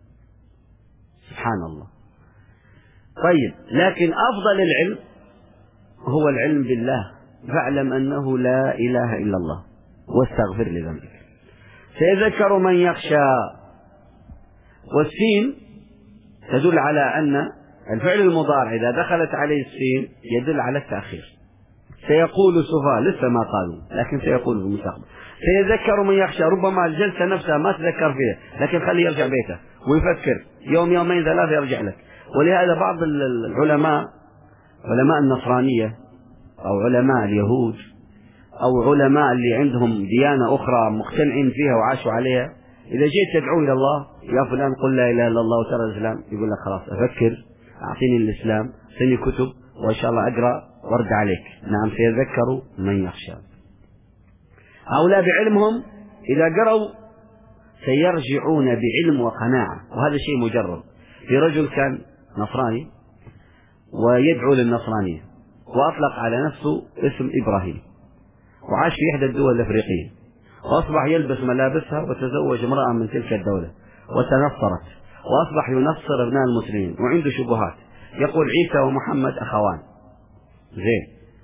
سبحان الله. طيب لكن أفضل العلم هو العلم بالله، فاعلم أنه لا إله إلا الله واستغفر لذنبك. سيذكر من يخشى. والسين تدل على أن الفعل المضارع إذا دخلت عليه السين يدل على التأخير. سيقول السفهاء، لسه ما قالوا لكن سيقول في المستقبل. سيذكر من يخشى، ربما الجلسة نفسها ما تذكر فيها لكن خليه يرجع بيته ويفكر يوم يومين ثلاثة يرجع لك. ولهذا بعض العلماء، علماء النصرانية أو علماء اليهود أو علماء اللي عندهم ديانة أخرى مقتنعين فيها وعاشوا عليها، إذا جيت تدعو إلى الله يا فلان قل لا إله إلا الله وترى الإسلام، يقول لك خلاص أفكر، أعطيني الإسلام، أعطيني كتب وإن شاء الله أقرأ وارد عليك. نعم سيذكر من يخشى. هؤلاء بعلمهم إذا قرأوا سيرجعون بعلم وقناعة، وهذا شيء مجرد. في رجل كان نصراني ويدعو للنصرانية وأطلق على نفسه اسم إبراهيم، وعاش في إحدى الدول الأفريقية، وأصبح يلبس ملابسها وتزوج امرأة من تلك الدولة وتنصرت، وأصبح ينصر أبناء المسلمين وعنده شبهات. يقول عيسى ومحمد أخوان، زين،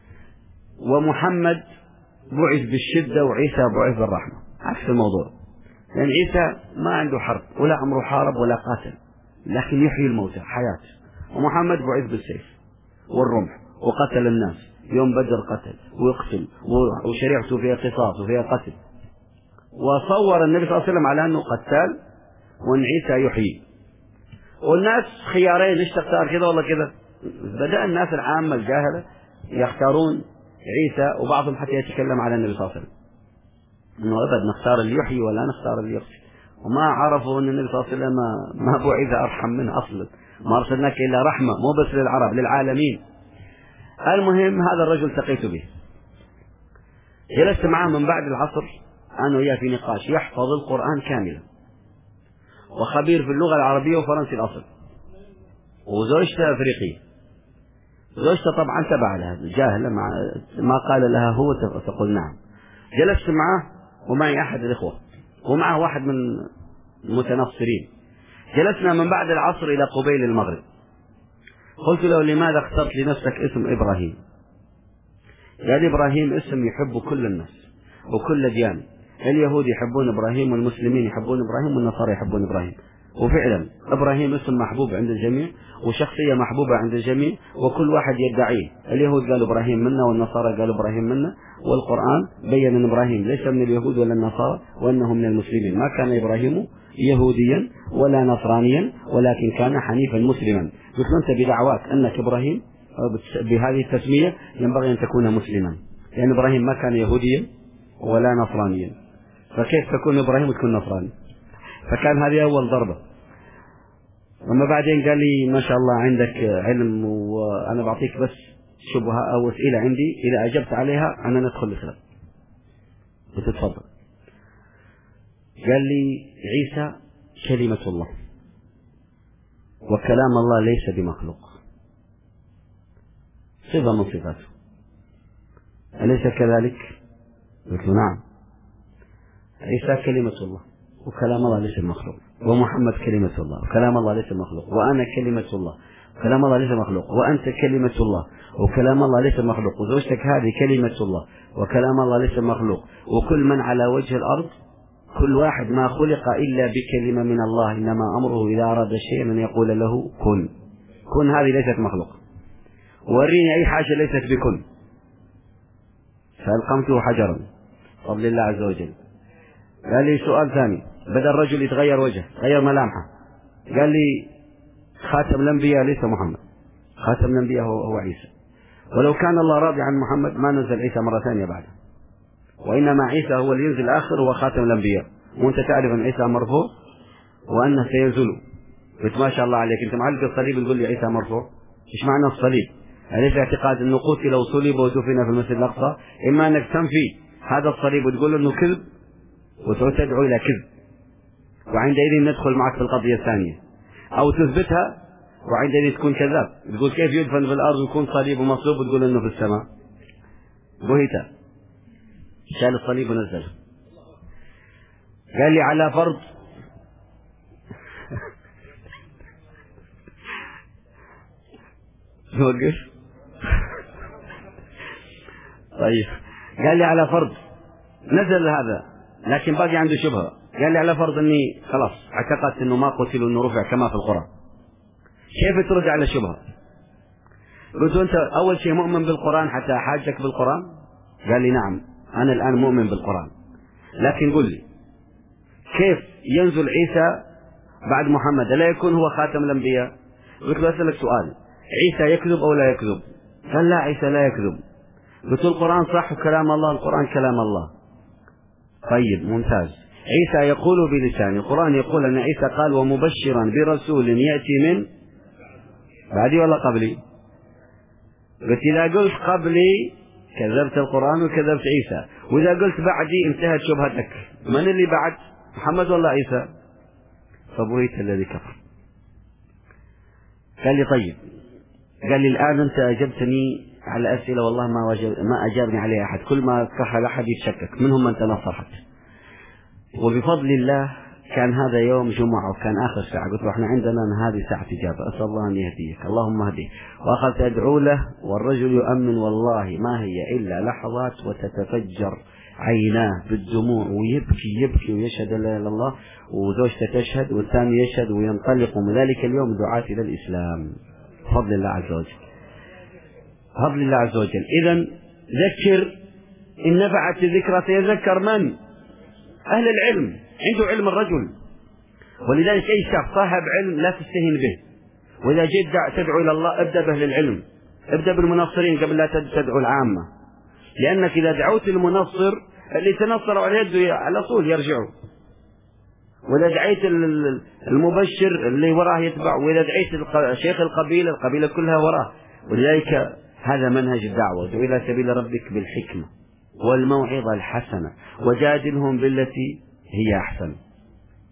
ومحمد بعث بالشدة وعيسى بعث بالرحمة، عكس الموضوع. لأن عيسى ما عنده حرب ولا عمره حارب ولا قاتل، لكن يحيي الموتى حياة. ومحمد بعث بالسيف والرمح وقتل الناس، يوم بدر قتل ويقتل، وشريعته فيها قصاص وفيها قتل. وصور النبي صلى الله عليه وسلم على أنه قتال وأن عيسى يحيي. والناس خيارين، ليش تختار كذا ولا كذا؟ بدأ الناس العامة الجاهلة يختارون عيسى، وبعضهم حتى يتكلم على النبي صلى الله عليه وسلم انه ابد نختار اللي يحيي ولا نختار اللي يقتل، وما عرفوا ان النبي صلى الله عليه وسلم ما بعث ارحم منه اصلا، ما ارسلناك الا رحمه مو بس للعرب للعالمين. المهم هذا الرجل التقيت به، جلست معه من بعد العصر انا وياه في نقاش، يحفظ القرآن كاملا وخبير في اللغة العربية وفرنسي الأصل، وزوجته أفريقية. زوجته طبعا تبع لها جاهلة، مع ما قال لها هو تقول نعم. جلست معه ومعي أحد الإخوة ومعه واحد من المتنصرين. جلسنا من بعد العصر إلى قبيل المغرب. قلت له لماذا اخترت لنفسك اسم إبراهيم؟ قال إبراهيم اسم يحب كل الناس وكل ديانة، اليهود يحبون إبراهيم والمسلمين يحبون إبراهيم والنصارى يحبون إبراهيم. وفعلا إبراهيم اسم محبوب عند الجميع وشخصية محبوبة عند الجميع وكل واحد يدعيه. اليهود قالوا إبراهيم منا والنصارى قالوا إبراهيم منا، والقرآن بين أن إبراهيم ليس من اليهود ولا النصارى وأنه من المسلمين. ما كان إبراهيم يهوديا ولا نصرانيا ولكن كان حنيفا مسلما. قلت له أنت بدعواك أنك إبراهيم بهذه التسمية ينبغي أن تكون مسلما، لأن إبراهيم ما كان يهوديا ولا نصرانيا، فكيف تكون إبراهيم وتكون نصراني؟ فكان هذه أول ضربة. أما بعدين قال لي ما شاء الله عندك علم وأنا بعطيك بس شبهة أو أسئلة عندي، إذا أجبت عليها أنا ندخل الإسلام. بتتفضل. قال لي عيسى كلمة الله وكلام الله ليس بمخلوق، صفة من صفاته، أليس كذلك؟ قلت له نعم. عيسى كلمة الله وكلام الله ليس مخلوق، ومحمد كلمة الله وكلام الله ليس مخلوق، وأنا كلمة الله وكلام الله ليس مخلوق، وأنت كلمة الله وكلام الله ليس مخلوق، وزوجتك هذه كلمة الله وكلام الله ليس مخلوق، وكل من على وجه الأرض كل واحد ما خلق إلا بكلمة من الله، إنما أمره إذا أراد شيئا أن يقول له كن. كن هذه ليست مخلوق، وريني أي حاجة ليست بكن. فألقمته حجرا فضل الله عز وجل. قال لي سؤال ثاني، بدأ الرجل يتغير وجهه غير ملامحه. قال لي خاتم الأنبياء ليس محمد، خاتم الأنبياء هو, هو عيسى، ولو كان الله راضي عن محمد ما نزل عيسى مرة ثانية بعده، وإنما عيسى هو اللي ينزل آخر هو خاتم الأنبياء. وأنت تعرف أن عيسى مرفوع وأنه سينزل. قلت ما شاء الله عليك، أنت معلق الصليب تقول لي عيسى مرفوع، إيش معنى الصليب؟ أليس اعتقاد أنه قتل وصلب ودفن في المسجد الأقصى؟ إما أنك تنفي هذا الصليب وتقول أنه كذب وتدعو إلى كذب، وعندئذ ندخل معك في القضية الثانية، أو تثبتها وعندئذ تكون كذاب، تقول كيف يدفن في الأرض ويكون صليب ومصلوب وتقول أنه في السماء. بهيت شال الصليب ونزله. قال لي على فرض نوقف. طيب قال لي على فرض نزل هذا لكن باقي عنده شبهة. قال لي على فرض اني خلاص اعتقدت انه ما قتل وانه رفع كما في القرآن، كيف ترد على الشبهة؟ قلت انت اول شيء مؤمن بالقرآن حتى احاجك بالقرآن؟ قال لي نعم انا الان مؤمن بالقرآن، لكن قل لي كيف ينزل عيسى بعد محمد لا يكون هو خاتم الانبياء؟ قلت له اسألك سؤال، عيسى يكذب او لا يكذب؟ قال لا عيسى لا يكذب. قلت القرآن صح وكلام الله، القرآن كلام الله. طيب ممتاز. عيسى يقول بلسانه، القرآن يقول أن عيسى قال ومبشرا برسول يأتي من بعدي ولا قبلي؟ قلت إذا قلت قبلي كذبت القرآن وكذبت عيسى، وإذا قلت بعدي انتهت شبهتك. من اللي بعد، محمد ولا عيسى؟ فبهيت الذي كفر. قال لي طيب، قال لي الآن أنت أجبتني على أسئلة والله ما, وجب ما أجابني عليها أحد، كل ما كحل أحد يتشكك، منهم من تنصر حتى. وبفضل الله كان هذا يوم جمعة وكان آخر ساعة، قلت له احنا عندنا هذه ساعة إجابة، أسأل الله أن يهديك، اللهم اهديه. وأخذت أدعو له والرجل يؤمن، والله ما هي إلا لحظات وتتفجر عيناه بالدموع ويبكي يبكي ويشهد لا إله إلا الله، وزوجته تشهد والثاني يشهد، وينطلق من ذلك اليوم دعاة إلى الإسلام بفضل الله عز وجل، بفضل الله عز وجل. إذن ذكر إن نفعت الذكرى سيذكر من؟ أهل العلم، عنده علم الرجل. ولذلك أي شخص صاحب علم لا تستهين به، وإذا جيت تدعو إلى الله ابدأ بأهل العلم، ابدأ بالمنصرين قبل لا تدعو العامة، لأنك إذا دعوت المنصر اللي تنصروا على يده على طول يرجعوا، وإذا دعيت المبشر اللي وراه يتبع، وإذا دعيت شيخ القبيلة القبيلة كلها وراه. ولذلك هذا منهج الدعوة، ادعو إلى سبيل ربك بالحكمة والموعظة الحسنة وجادلهم بالتي هي أحسن.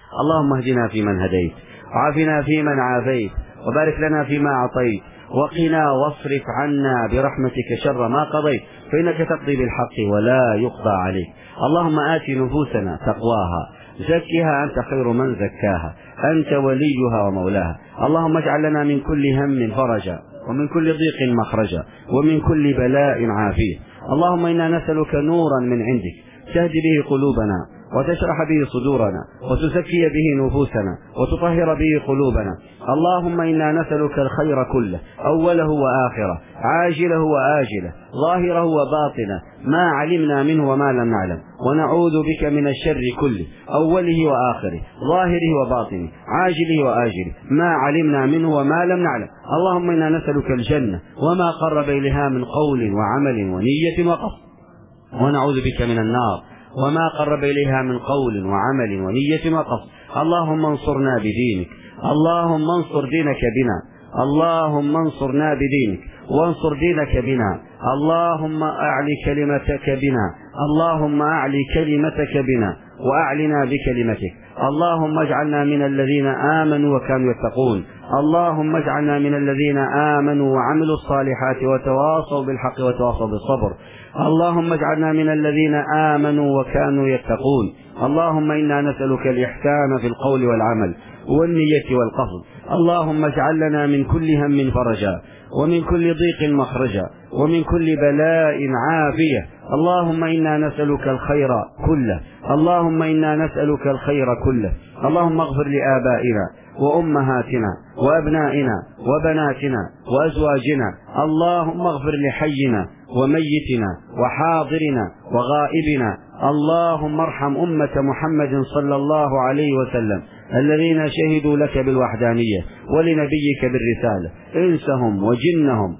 اللهم اهدنا فيمن هديت، وعافنا فيمن عافيت، وبارك لنا فيما أعطيت، وقنا واصرف عنا برحمتك شر ما قضيت، فإنك تقضي بالحق ولا يقضى عليك. اللهم آت نفوسنا تقواها، زكها أنت خير من زكاها، أنت وليها ومولاها. اللهم اجعل لنا من كل هم فرجا، ومن كل ضيق مخرجا، ومن كل بلاء عافية. اللهم إنا نسألك نورا من عندك تهدي به قلوبنا، وتشرح به صدورنا، وتزكي به نفوسنا، وتطهر به قلوبنا. اللهم إنا نسألك الخير كله، أوله وآخره، عاجله وآجله، ظاهره وباطنه، ما علمنا منه وما لم نعلم، ونعوذ بك من الشر كله، أوله وآخره، ظاهره وباطنه، عاجله وآجله، ما علمنا منه وما لم نعلم. اللهم إنا نسألك الجنة وما قرب إليها من قول وعمل ونية وقصد، ونعوذ بك من النار وما قرب إليها من قول وعمل ونية وقصد. اللهم انصرنا بدينك، اللهم انصر دينك بنا، اللهم انصرنا بدينك وانصر دينك بنا. اللهم أعلي كلمتك بنا، اللهم أعلي كلمتك بنا وأعلنا بكلمتك. اللهم اجعلنا من الذين آمنوا وكانوا يتقون، اللهم اجعلنا من الذين آمنوا وعملوا الصالحات وتواصوا بالحق وتواصوا بالصبر. اللهم اجعلنا من الذين آمنوا وكانوا يتقون. اللهم إنا نسألك الإحسان في القول والعمل والنية والقصد. اللهم اجعل لنا من كل هم فرجا، ومن كل ضيق مخرجا، ومن كل بلاء عافية. اللهم إنا نسألك الخير كله، اللهم إنا نسألك الخير كله. اللهم اغفر لآبائنا وأمهاتنا وأبنائنا وبناتنا وأزواجنا. اللهم اغفر لحينا وميتنا وحاضرنا وغائبنا. اللهم ارحم أمة محمد صلى الله عليه وسلم الذين شهدوا لك بالوحدانية ولنبيك بالرسالة، إنسهم وجنهم،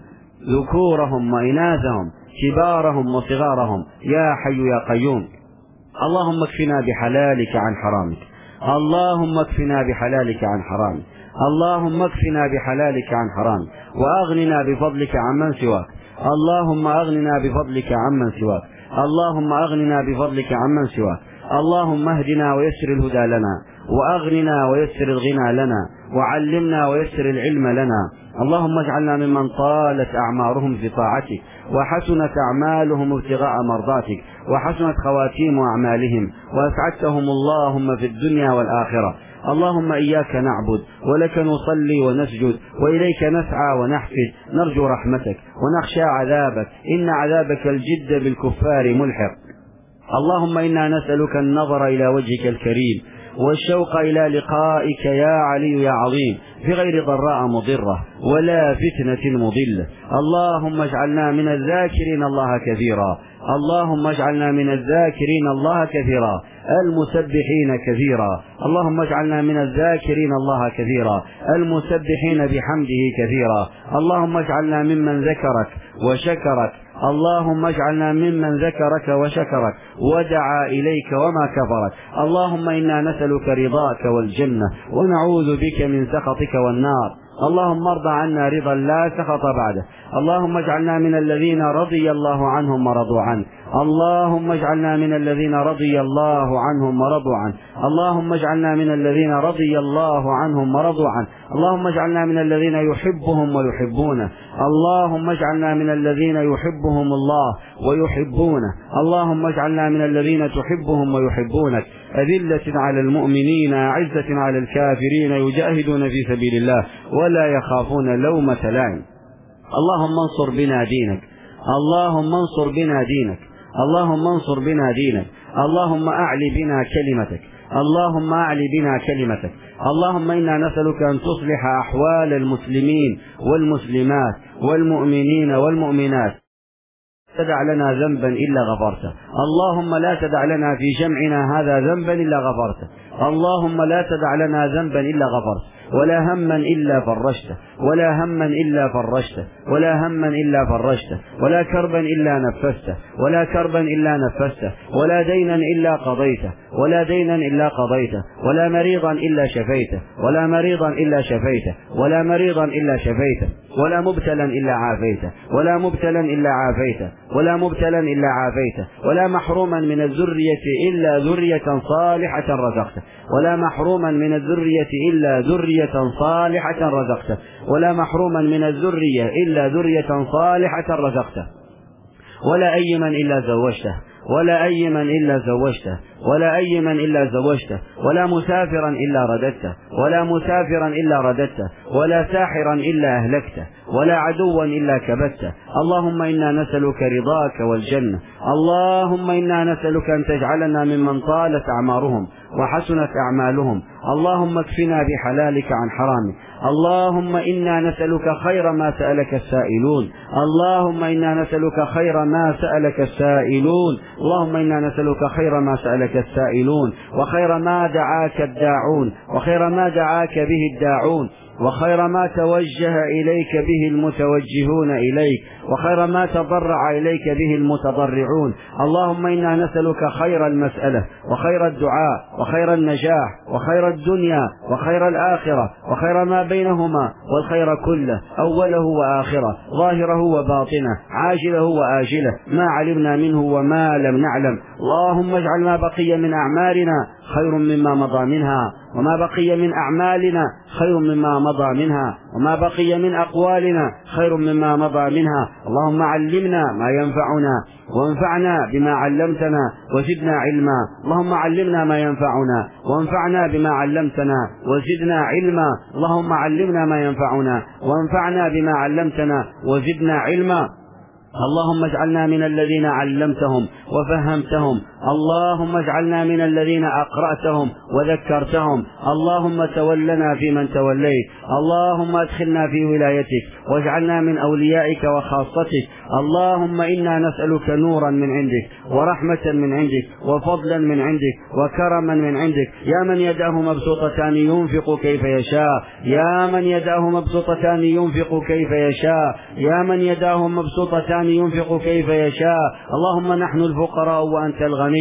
ذكورهم وإناثهم، كبارهم وصغارهم، يا حي يا قيوم. اللهم اكفنا بحلالك عن حرامك، اللهم اكفنا بحلالك عن حرامك، اللهم اكفنا بحلالك عن حرامك، وأغننا بفضلك عمن سواك. اللهم أغننا بفضلك عمن سواك، اللهم أغننا بفضلك عمن سواك. اللهم اهدنا ويسر الهدى لنا، وأغننا ويسر الغنى لنا، وعلمنا ويسر العلم لنا. اللهم اجعلنا ممن طالت أعمارهم في طاعتك، وحسنت أعمالهم ابتغاء مرضاتك، وحسنت خواتيم أعمالهم، وأسعدتهم اللهم في الدنيا والآخرة. اللهم إياك نعبد ولك نصلي ونسجد، وإليك نسعى ونحفد، نرجو رحمتك ونخشى عذابك، إن عذابك الجد بالكفار ملحق. اللهم إنا نسألك النظر إلى وجهك الكريم، والشوق إلى لقائك يا علي يا عظيم، بغير ضراء مضرة ولا فتنة مضلة. اللهم اجعلنا من الذاكرين الله كثيرا، اللهم اجعلنا من الذاكرين الله كثيرا، المسبحين كثيرا. اللهم اجعلنا من الذاكرين الله كثيرا، المسبحين بحمده كثيرا. اللهم اجعلنا ممن ذكرك وشكرك، اللهم اجعلنا ممن ذكرك وشكرك ودعا إليك وما كفرك. اللهم إنا نسألك رضاك والجنة، ونعوذ بك من سخطك والنار. اللهم ارض عنا رضا لا سخط بعده. اللهم اجعلنا من الذين رضي الله عنهم ورضوا عنه، اللهم اجعلنا من الذين رضي الله عنهم ورضوا عنه، اللهم اجعلنا من الذين رضي الله عنهم ورضوا عنه، اللهم اجعلنا من الذين يحبهم ويحبونه، اللهم اجعلنا من الذين يحبهم الله ويحبونه، اللهم اجعلنا من الذين تحبهم ويحبونك، أذلة على المؤمنين عزة على الكافرين، يجاهدون في سبيل الله ولا يخافون لومة لائم. اللهم انصر بنا دينك، اللهم انصر بنا دينك، اللهم انصر بنا دينك، اللهم أعلي بنا كلمتك، اللهم أعلي بنا كلمتك. اللهم إنا نسألك أن تصلح أحوال المسلمين والمسلمات والمؤمنين والمؤمنات. تدع لنا ذنبا إلا غفرته، اللهم لا تدع لنا في جمعنا هذا ذنبا إلا غفرته، اللهم لا تدع لنا ذنبا إلا غفرته، ولا هما إلا فرجته ولا هما إلا فرجته ولا هما إلا فرجته ولا كربا إلا نفسته ولا كربا إلا نفسته ولا دينا إلا قضيته ولا دينا إلا قضيته ولا مريضا إلا شفيته ولا مريضا إلا شفيته ولا مريضا إلا شفيته ولا مبتلا إلا عافيته ولا مبتلا إلا عافيته ولا مبتلا إلا عافيته ولا محروما من الذرية إلا ذرية صالحة رزقته ولا محروما من الذرية إلا ذرية صالحة رزقته ولا محروما من الذرية إلا ذرية صالحة رزقته ولا أيما إلا زوجته ولا أيما إلا زوجته ولا أيما إلا زوجته ولا مسافرا إلا رددته ولا مسافرا إلا رددته ولا ساحرا إلا أهلكته ولا عدوا إلا كبته. اللهم إنا نسألك رضاك والجنة. اللهم إنا نسألك أن تجعلنا ممن طالت أعمارهم وحسنت أعمالهم. اللهم اكفنا بحلالك عن حرامك. اللهم إنا نسألك خير ما سألك السائلون. اللهم إنا نسألك خير ما سألك السائلون. اللهم إنا نسألك خير ما سألك السائلون وخير ما دعاك الداعون وخير ما دعاك به الداعون وخير ما توجه إليك به المتوجهون إليك وخير ما تضرع إليك به المتضرعون. اللهم إنا نسألك خير المسألة وخير الدعاء وخير النجاح وخير الدنيا وخير الآخرة وخير ما بينهما والخير كله أوله وآخره ظاهره وباطنه عاجله وآجله ما علمنا منه وما لم نعلم. اللهم اجعل ما بقي من أعمالنا خير مما مضى منها وما بقي من أعمالنا خير مما مضى منها وما بقي من أقوالنا خير مما مضى منها. اللهم علمنا ما ينفعنا وانفعنا بما علمتنا وزدنا علما. اللهم علمنا ما ينفعنا وانفعنا بما علمتنا وزدنا علما. اللهم علمنا ما ينفعنا وانفعنا بما علمتنا وزدنا علما. اللهم اجعلنا من الذين علمتهم وفهمتهم. اللهم اجعلنا من الذين أقرأتهم وذكرتهم. اللهم تولنا في من توليت. اللهم ادخلنا في ولايتك واجعلنا من أوليائك وخاصتك. اللهم إنا نسألك نورا من عندك ورحمة من عندك وفضلا من عندك وكرما من عندك. يا من يداه مبسوطتان ينفق كيف يشاء. يا من يداه مبسوطتان ينفق كيف يشاء. يا من يداه مبسوطتان ينفق كيف يشاء. اللهم نحن الفقراء وأنت الغني.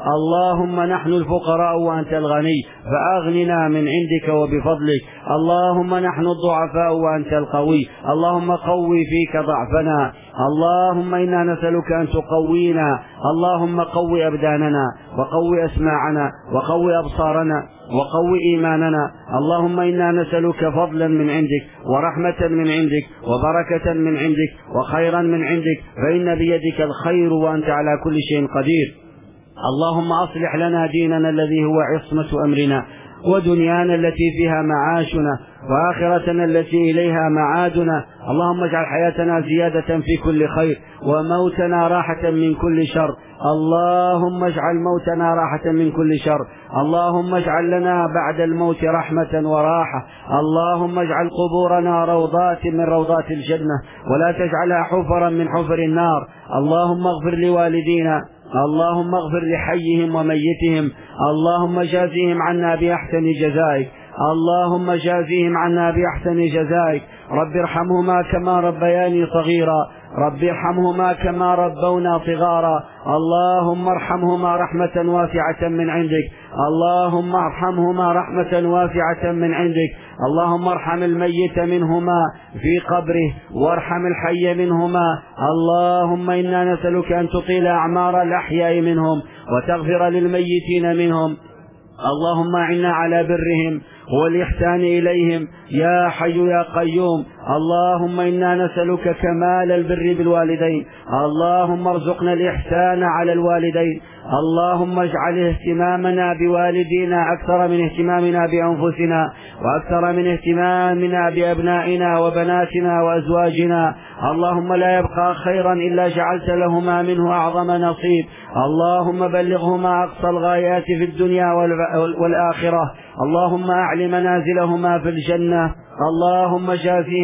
اللهم نحن الفقراء وأنت الغني فأغننا من عندك وبفضلك. اللهم نحن الضعفاء وأنت القوي. اللهم قوي فيك ضعفنا. اللهم إنا نسألك أن تقوينا. اللهم قوي أبداننا وقوي أسماعنا وقوي أبصارنا وقوي إيماننا. اللهم إنا نسألك فضلا من عندك ورحمة من عندك وبركة من عندك وخيرا من عندك فإن بيدك الخير وأنت على كل شيء قدير. اللهم أصلح لنا ديننا الذي هو عصمة أمرنا ودنيانا التي فيها معاشنا وآخرتنا التي إليها معادنا. اللهم اجعل حياتنا زيادة في كل خير وموتنا راحة من كل شر. اللهم اجعل موتنا راحة من كل شر. اللهم اجعل لنا بعد الموت رحمة وراحة. اللهم اجعل قبورنا روضات من روضات الجنة ولا تجعلها حفرا من حفر النار. اللهم اغفر لوالدينا. اللهم اغفر لحيهم وميتهم. اللهم جازهم عنا بأحسن جزائك. اللهم جازهم عنا بأحسن جزائك. رب ارحمهما كما ربياني صغيرا. رب ارحمهما كما ربونا صغارا. اللهم ارحمهما رحمة واسعة من عندك. اللهم ارحمهما رحمة واسعة من عندك. اللهم ارحم الميت منهما في قبره وارحم الحي منهما. اللهم إنا نسألك أن تطيل أعمار الأحياء منهم وتغفر للميتين منهم. اللهم أعنا على برهم والإحسان إليهم يا حي يا قيوم. اللهم إنا نسألك كمال البر بالوالدين. اللهم ارزقنا الإحسان على الوالدين. اللهم اجعل اهتمامنا بوالدينا أكثر من اهتمامنا بأنفسنا وأكثر من اهتمامنا بأبنائنا وبناتنا وأزواجنا. اللهم لا يبقى خيرا إلا جعلت لهما منه أعظم نصيب. اللهم بلغهما أقصى الغايات في الدنيا والآخرة. اللهم أعل منازلهما في الجنة. اللهم جازهم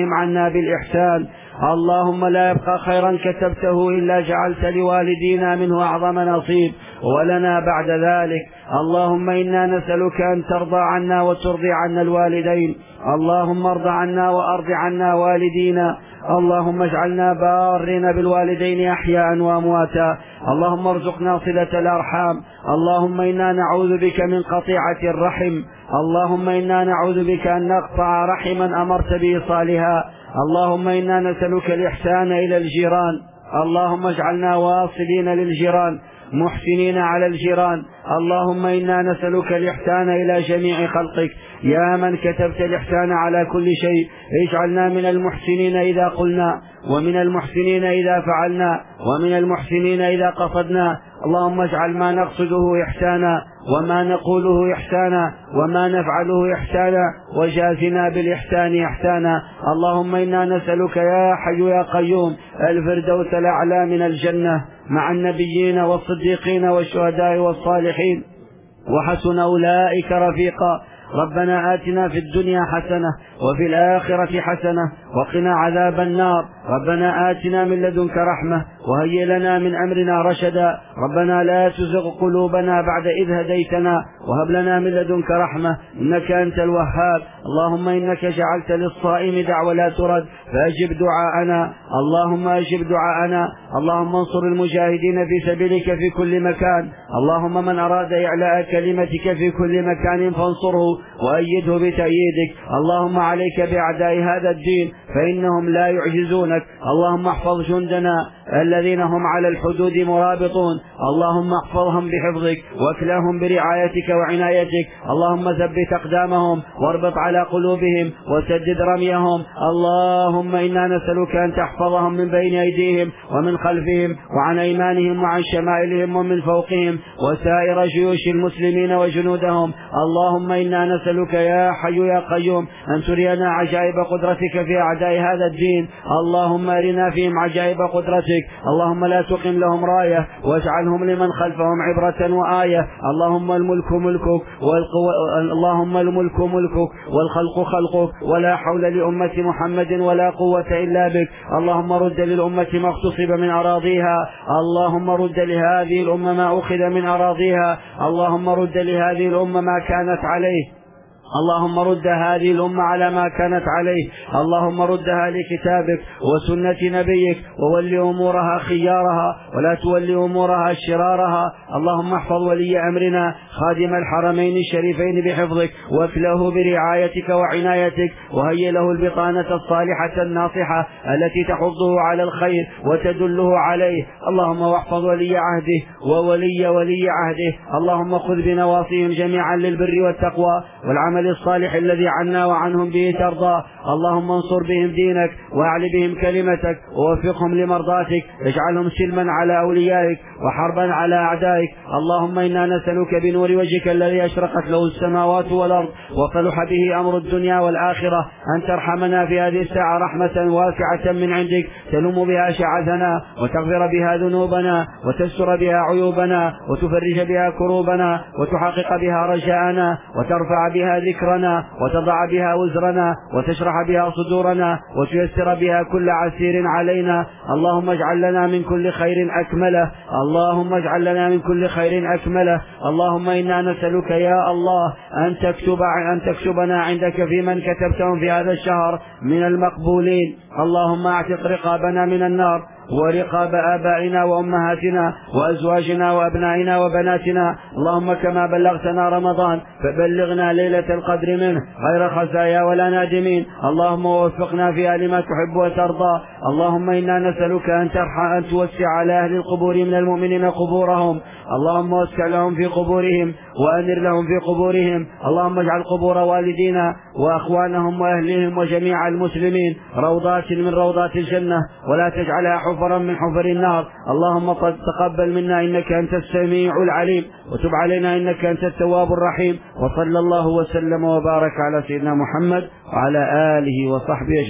وجازهم عنا بالإحسان. اللهم لا يبقى خيرا كتبته إلا جعلت لوالدينا منه أعظم نصيب ولنا بعد ذلك. اللهم إنا نسألك أن ترضى عنا وترضي عنا الوالدين. اللهم ارض عنا وأرض عنا والدينا. اللهم اجعلنا بارين بالوالدين أحياء وأمواتا. اللهم ارزقنا صلة الأرحام. اللهم إنا نعوذ بك من قطيعة الرحم. اللهم إنا نعوذ بك أن نقطع رحما أمرت بإيصالها. اللهم إنا نسألك الإحسان إلى الجيران. اللهم اجعلنا واصلين للجيران محسنين على الجيران. اللهم إنا نسألك الإحسان إلى جميع خلقك يا من كتبت الإحسان على كل شيء. اجعلنا من المحسنين إذا قلنا، ومن المحسنين إذا فعلنا، ومن المحسنين إذا قصدنا. اللهم اجعل ما نقصده إحسانا، وما نقوله إحسانا، وما نفعله إحسانا، وجازنا بالإحسان إحسانا. اللهم إنا نسألك يا حي يا قيوم الفردوس الأعلى من الجنة مع النبيين والصديقين والشهداء والصالحين وحسن أولئك رفيقا. ربنا آتنا في الدنيا حسنة وفي الآخرة حسنة وقنا عذاب النار. ربنا آتنا من لدنك رحمة وهيئ لنا من أمرنا رشدا. ربنا لا تزغ قلوبنا بعد إذ هديتنا وهب لنا من لدنك رحمة إنك أنت الوهاب. اللهم إنك جعلت للصائم دعوة لا ترد فأجب دعاءنا. اللهم أجب دعاءنا. اللهم انصر المجاهدين في سبيلك في كل مكان. اللهم من أراد إعلاء كلمتك في كل مكان فانصره وأيده بتأييدك. اللهم عليك بأعداء هذا الدين فإنهم لا يعجزونك. اللهم احفظ جندنا الذين هم على الحدود مرابطون. اللهم احفظهم بحفظك واكلاهم برعايتك وعنايتك. اللهم ثبت أقدامهم واربط على قلوبهم وسدد رميهم. اللهم إنا نسألك أن تحفظهم من بين أيديهم ومن خلفهم وعن أيمانهم وعن شمائلهم ومن فوقهم وسائر جيوش المسلمين وجنودهم. اللهم إنا نسألك يا حي يا قيوم أن ترينا عجائب قدرتك في أعداء هذا الدين. اللهم أرنا فيهم عجائب قدرتك. اللهم لا تقم لهم راية واجعلهم لمن خلفهم عبرة وآية. اللهم الملك ملكك والقوة اللهم الملك ملكك والخلق خلقك ولا حول لأمة محمد ولا قوة إلا بك. اللهم رد للأمة ما اغتصب من أراضيها. اللهم رد لهذه الأمة ما أخذ من أراضيها. اللهم رد لهذه الأمة ما كانت عليه. اللهم رد هذه الأمة على ما كانت عليه. اللهم ردها لكتابك وسنة نبيك وولي أمورها خيارها ولا تولي أمورها شرارها. اللهم احفظ ولي أمرنا خادم الحرمين الشريفين بحفظك واكله برعايتك وعنايتك وهيئ له البطانة الصالحة الناصحة التي تحضه على الخير وتدله عليه. اللهم واحفظ ولي عهده وولي ولي عهده. اللهم خذ بنواصيهم جميعا للبر والتقوى والعمل الصالح الذي عنا وعنهم به ترضى. اللهم انصر بهم دينك واعل بهم كلمتك ووفقهم لمرضاتك. اجعلهم سلما على أوليائك وحربا على أعدائك. اللهم إنا نسألك بنور وجهك الذي أشرقت له السماوات والأرض وصلح به أمر الدنيا والآخرة أن ترحمنا في هذه الساعة رحمة واسعة من عندك تلم بها شعثنا وتغفر بها ذنوبنا وتستر بها عيوبنا وتفرج بها كروبنا وتحقق بها رجاءنا وترفع بها ذكرنا وتضع بها وزرنا وتشرح بها صدورنا وتيسر بها كل عسير علينا. اللهم اجعل لنا من كل خير أكمله. اللهم اجعل لنا من كل خير أكمله. اللهم إنا نسألك يا الله أن تكتب أن تكتبنا عندك في من كتبتهم في هذا الشهر من المقبولين. اللهم اعتق رقابنا من النار ورقاب آبائنا وأمهاتنا وأزواجنا وأبنائنا وبناتنا. اللهم كما بلغتنا رمضان فبلغنا ليلة القدر منه غير خزايا ولا نادمين. اللهم وفقنا فيها لما تحب وترضى. اللهم إنا نسألك أن ترحم أن توسع على أهل القبور من المؤمنين قبورهم. اللهم وسع لهم في قبورهم وأنر لهم في قبورهم. اللهم اجعل قبور والدينا وأخوانهم وأهلهم وجميع المسلمين روضات من روضات الجنة ولا تجعلها حفرا من حفر النار. اللهم تقبل منا إنك أنت السميع العليم وتب علينا إنك أنت التواب الرحيم. وصلى الله وسلم وبارك على سيدنا محمد وعلى آله وصحبه أجمعين.